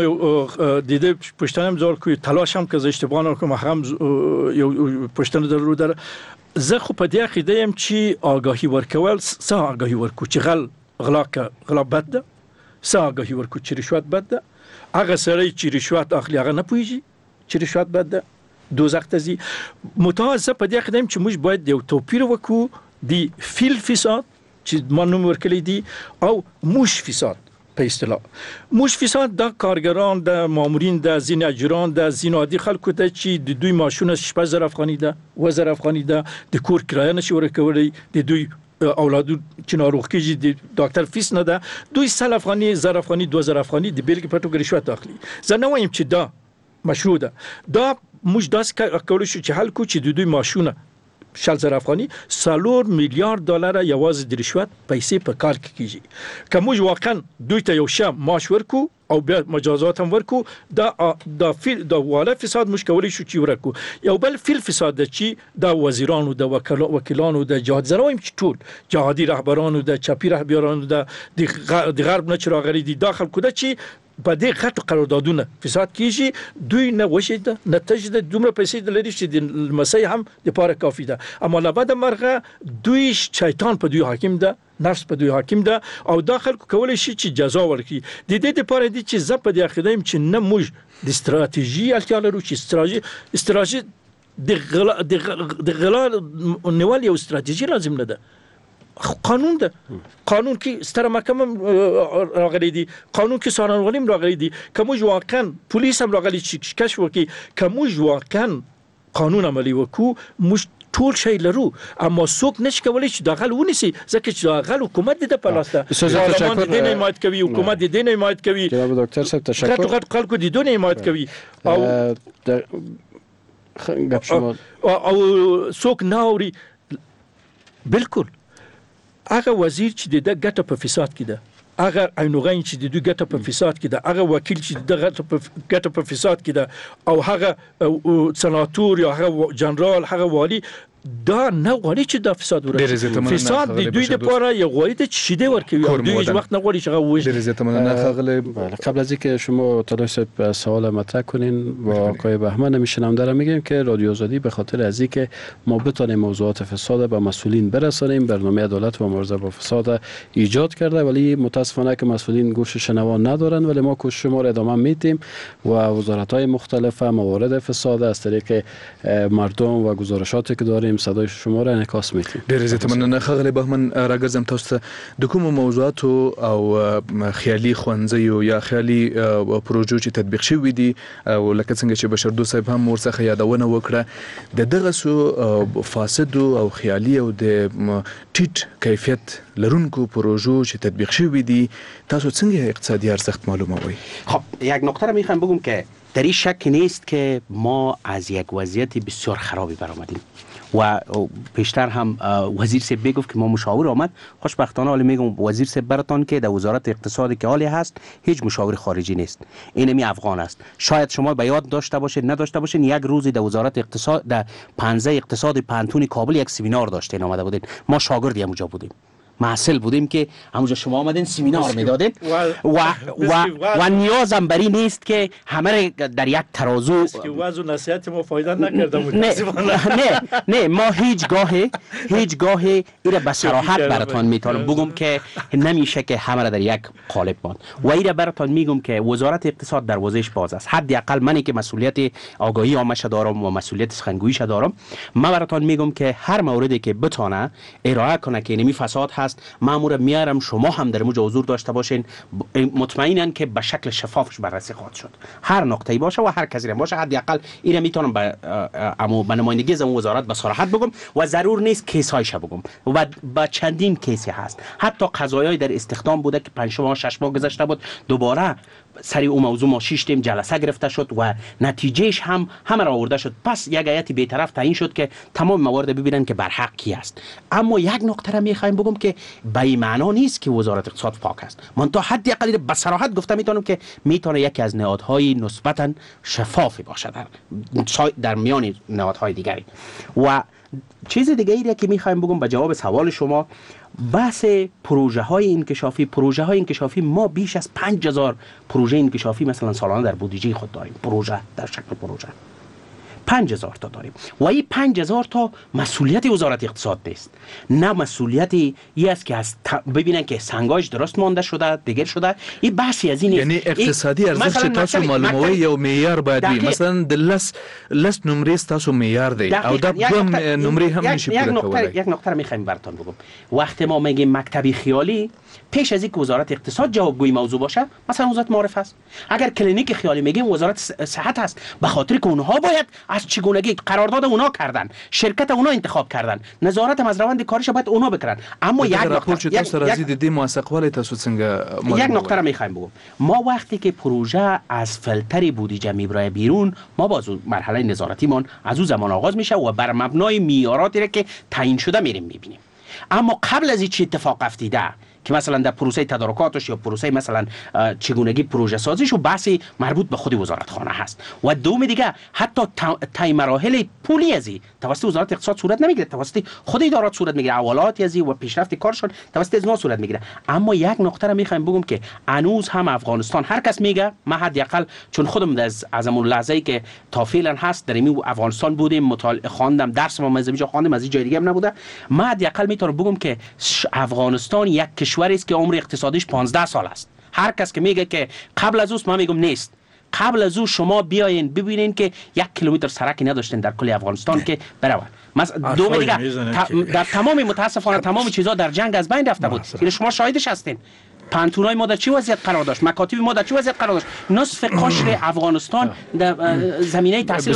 دغه دیده پښتنه هم زور کوي تلاش هم که اشتباه نکنم هم یو پښتنه درو در زه خو په دې عقیده یم چې آگاهی ورکول څه آگاهی ورکو چې غل غلا غلا بد ده، څه آگاهی ورکو چې رشوت بد ده. هغه سړی چې رشوت اخلي هغه نه پوهیږي چې رشوت بد ده، دوزخ ته ځي. متوازه په دې عقیده یم چې موږ باید یو توپیر وکړو د فیل فساد چې ما نوم ورکړی دی او موش فساد. په اصطلاح موش فساد د کارګران، د مامورین، د ځینې اجران، د ځینې عادي خلکو ته چې د دوی ماشونه شپږ زره افغاني ده، اووه زره افغاني ده، د کور کرایه نشي ورکولی، د دوی اولادو چې ناروغ کېږي د ډاکټر فیس نه ده، دوی سل افغاني، زر افغاني، دوه زره افغاني د بیلګې په توګه رشوت اخلي. زه نه وایم چې دا مشروع ده، دا موږ داسې کولی شو چې حل کړو چې د دوی ماشونه شل زره افغاني څلور میلیارد ډالر یوازې د رشوت پیسې په کار کې کیږي. که موږ واقعا دوی ته یو ښه معاش ورکو او بیا مجازات هم ورکو، دا دا فیل دا والا فساد موږ کولی شو چې ورکو. یو بل فیل فساد ده چې دا وزیرانو، د وکیلانو، د جهاد زرایم چې ټول جهادي رهبرانو، د چپی رهبرانو، د د غرب نه چې راغلي دي دا خلکو ده چې په دې غټو قراردادونه فساد کیږي. دوی نه وشیده نه تجده دومره پیسې لري چې د مسیح هم د پاره کافی ده، اما لبد مرغه دوی شیطان په دوی حاکم ده، نفس په دوی حاکم ده او دا خلکو کولی شي چې جزا ورکړي. د دې لپاره دي چې زه په دې عقیده یم چې نه موږ د استراتیژي اړتیا لرو چې استراتیژي استراتیژي د غلا د غلا نیول یو استراتیژي لازم نه ده، قانون ده. قانون کې ستره محکمه راغلي دي، قانون کې څارنوالي راغلي دي. که موږ واقعا پولیس هم راغلي چې کشف وکړي، که موږ واقعا قانون عملي وکړو موږ ټول شی لرو، اما څوک نشي کولی چې دا غل ونیسي، ځکه چې دا غل حکومت د په لاس ده، پارلمان د دې نه حمایت کوي، حکومت د دې نه حمایت کوي، جناب دکتر صاحب تشکر، غټ غټ خلکو د دې نه حمایت کوي او گپ شما او څوک نه اوري. بالکل هغه وزیر چې د ګټه په فساد کې ده، هغه عینوغین چې د دوی ګټه په فساد کې ده، هغه وکیل چې د ګټه په فساد کې ده، او هغه سناتور یا هغه جنرال، هغه والی، دا نه غواړي چې دا فساد ورسي. فساد د دوی لپاره یو غواړي چې شیده ورکوي او دوی هیڅ وخت نه غواړي چې هغه ووژني. ډېر زیاته مننه. خغلی قبل از اینکه شما طلای سوال مطرح کنین با آقای بهمن میشنونده را میگیم که رادیو آزادی به خاطر از اینکه ما بتونیم موضوعات فساد به مسئولین برسانیم برنامه عدالت و مبارزه با فساد ایجاد کرده، ولی متاسفانه که مسئولین گوش شنوا ندارن، ولی ما کوشش ما را ادامه میدیم و وزارت‌های مختلف موارد فساد از طریق مردم و گزارشاتی که داریم بتونیم صدای شما را انعکاس میتیم. ډېر زیات مننه ښاغلی بهمن. راګرځم تاسو ته د کومو موضوعاتو او خیالي ښوونځیو یا خیالي پروژو چې تطبیق شوي دي او لکه څنګه چې بشردوست صاحب هم ورڅخه یادونه وکړه د دغه سو فاسدو او خیالي او د ټیټ کیفیت لرونکو پروژو چې تطبیق شوي دي تاسو څنګه اقتصادي ارزښت معلوموي؟ خب یک نکته را میخوام بگم که در این شک نیست که ما از یک وضعیت بسیار خرابی برآمدیم و پیشتر هم وزیر صاحب میگفت که ما مشاور آمد. خوشبختانه حالا میگم وزیر صاحب براتون که در وزارت اقتصادی که حالی هست هیچ مشاور خارجی نیست، اینمی افغان است. شاید شما به یاد داشته باشید نداشته باشید یک روزی در وزارت اقتصاد در پنزه اقتصاد پانتون کابل یک سمینار داشتین آمده بودین، ما شاگردی اونجا بودیم، محصل بودیم که همونجا شما آمدین سمینار میدادین و و و, و نیازم بری نیست که همه در یک ترازو که وضع و نصیحت ما فایده نکرده بود. نه نه نه ما هیچ گاه هیچ گاه ایره به صراحت براتون میتونم بگم که نمیشه که همه را در یک قالب ماند و ایره براتون میگم که وزارت اقتصاد دروازهش باز است. حداقل منی که مسئولیت آگاهی عامه دارم و مسئولیت سخنگویی دارم، من براتون میگم که هر موردی که بتونه ارائه کنه که اینمی فساد هست مامور میارم، شما هم در موجه حضور داشته باشین، مطمئنن که به شکل شفافش بررسی خواهد شد. هر نقطه‌ای باشه و هر کسی باشه حداقل اینو میتونم به امو به نمایندگی از وزارت به صراحت بگم و ضرور نیست کیسایش بگم و با چندین کیسی هست. حتی قضایای در استخدام بوده که پنج ماه شش ماه گذشته بود دوباره سری اون موضوع ما شش تیم جلسه گرفته شد و نتیجهش هم همه را آورده شد. پس یک هیئت بی‌طرف تعیین شد که تمام موارد ببینن که بر حق کی است. اما یک نکته را میخوایم بگم که به این معنا نیست که وزارت اقتصاد پاک است. من تا حدی اقل به صراحت گفته میتونم که میتونه یکی از نهادهای نسبتا شفافی باشه در در میان نهادهای دیگری. و چیز دیگه ای که میخوایم بگم به جواب سوال شما، بحث پروژه های انکشافی پروژه های انکشافی ما بیش از پنج هزار پروژه انکشافی مثلا سالانه در بودجه خود داریم. پروژه در شکل پروژه پنج هزار تا داریم و این پنج هزار تا مسئولیت وزارت اقتصاد نیست، نه مسئولیتی ای است که از ت... ببینن که سنگاش درست مانده شده دیگر شده. این بحثی از این یعنی اقتصادی ارزش تاسو معلوموي یو معیار باید وي. مثلا د لس لس نمره تاسو معیار دی او دا دوم نمره هم نشي پوره کولای. یک نکته میخوایم براتون بگم. وقتی ما میگیم مکتبی خیالی، پیش از اینکه وزارت اقتصاد جوابگوی موضوع باشه مثلا وزارت معارف است. اگر کلینیک خیالی میگیم وزارت صحت است، به خاطر که اونها باید از چگونگی قرارداد اونا کردن، شرکت اونا انتخاب کردن، نظارت از روند کارش باید اونا بکنن. اما یک نکته تاسو راځي د دې موثقوالی تاسو څنګه یک نکته را میخوایم بگم. ما وقتی که پروژه از فلتر بودجه میبره بیرون، ما باز مرحله نظارتیمون از اون زمان آغاز میشه و بر مبنای معیاراتی که تعیین شده میریم میبینیم. اما قبل از این چه اتفاق افتیده که مثلا در پروسه تدارکاتش یا پروسه مثلا چگونگی پروژه سازیش و بحثی مربوط به خود وزارت خانه هست. و دوم دیگه حتی تای مراحل پولی ازی توسط وزارت اقتصاد صورت نمیگیره، توسط خود ادارات صورت میگیره، اوالات ازی و پیشرفت کارشون توسط از ما صورت میگیره. اما یک نکته را میخوایم بگم که هنوز هم افغانستان هر کس میگه، ما حداقل چون خودم از از اون لحظه‌ای که تا فعلا هست در این افغانستان بودیم، مطالعه خواندم، درس ما از اینجا خواندم، از این جای دیگه هم نبوده، ما حداقل میتونم بگم که افغانستان یک کشوری است که عمر اقتصادیش پانزده سال است. هر کس که میگه که قبل از اوست، ما میگم نیست. قبل از او شما بیاین ببینین که یک کیلومتر سرکی نداشتین در کل افغانستان که برود. مثلا دوم دیگه در تمام متاسفانه تمام چیزها در جنگ از بین رفته بود. این شما شاهدش هستین. پانتونای ما در چه وضعیت قرار داشت، مکاتب ما در چه وضعیت قرار داشت، نصف قشر افغانستان در زمینه تحصیل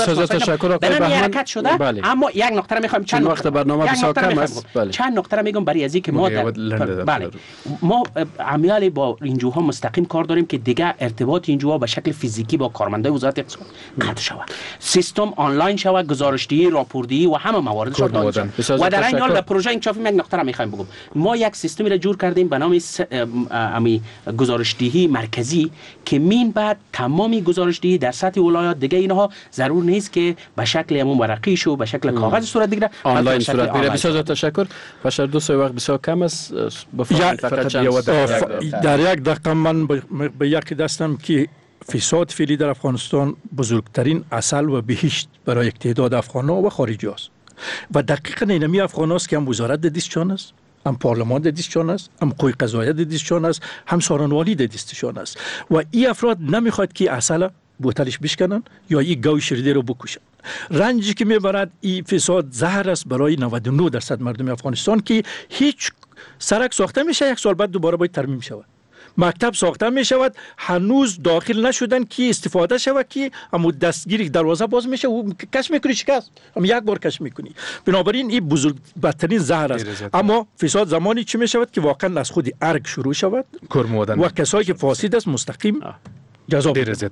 و حرکت شده. بله. اما یک نکته میخوایم چند وقت برنامه بسیار کم است. بله. چند نکته میگم برای از اینکه ما در بله ما عملیاتی با اینجوها مستقیم کار داریم که دیگه ارتباط اینجوها به شکل فیزیکی با کارمندای وزارت اقتصاد قطع شود، سیستم آنلاین شود، گزارشدهی، راپوردهی و همه مواردش رو دادن. و در این حال در پروژه انکشافی یک نکته را میخوایم بگم. ما یک سیستمی را جور کردیم به نام امی گزارشدهی مرکزی که مین بعد تمامی گزارشدهی در سطح ولایات دیگه اینها ضرور نیست که به شکل همون ورقی شو به شکل کاغذ صورت بگیره، آنلاین صورت بگیره. بسیار تشکر. بشر دوست وقت بسیار کم است. بفرمایید فقط چند در یک دقیقه من به یک دستم که فساد فعلی در افغانستان بزرگترین عسل و بهشت برای یک تعداد افغان‌ها و خارجی است و دقیقاً اینمی افغان است که هم وزارت دستشان است، هم پارلمان دستشان است، هم قوه قضاییه دستشان است، هم سارنوالی دستشان است و این افراد نمیخواد که عسل بوتلش بشکنن یا این گاو شیرده رو بکشن. رنجی که میبرد این فساد زهر است برای نود و نه درصد مردم افغانستان که هیچ سرک ساخته میشه یک سال بعد دوباره باید ترمیم شود. مکتب ساخته می شود هنوز داخل نشدن که استفاده شود که اما دستگیری دروازه باز میشه و کش میکنی شکست هم یک بار کش میکنی. بنابراین این بزرگ بدترین زهر است. اما فساد زمانی چی می شود که واقعا از خود ارگ شروع شود و کسایی که فاسد است مستقیم جزا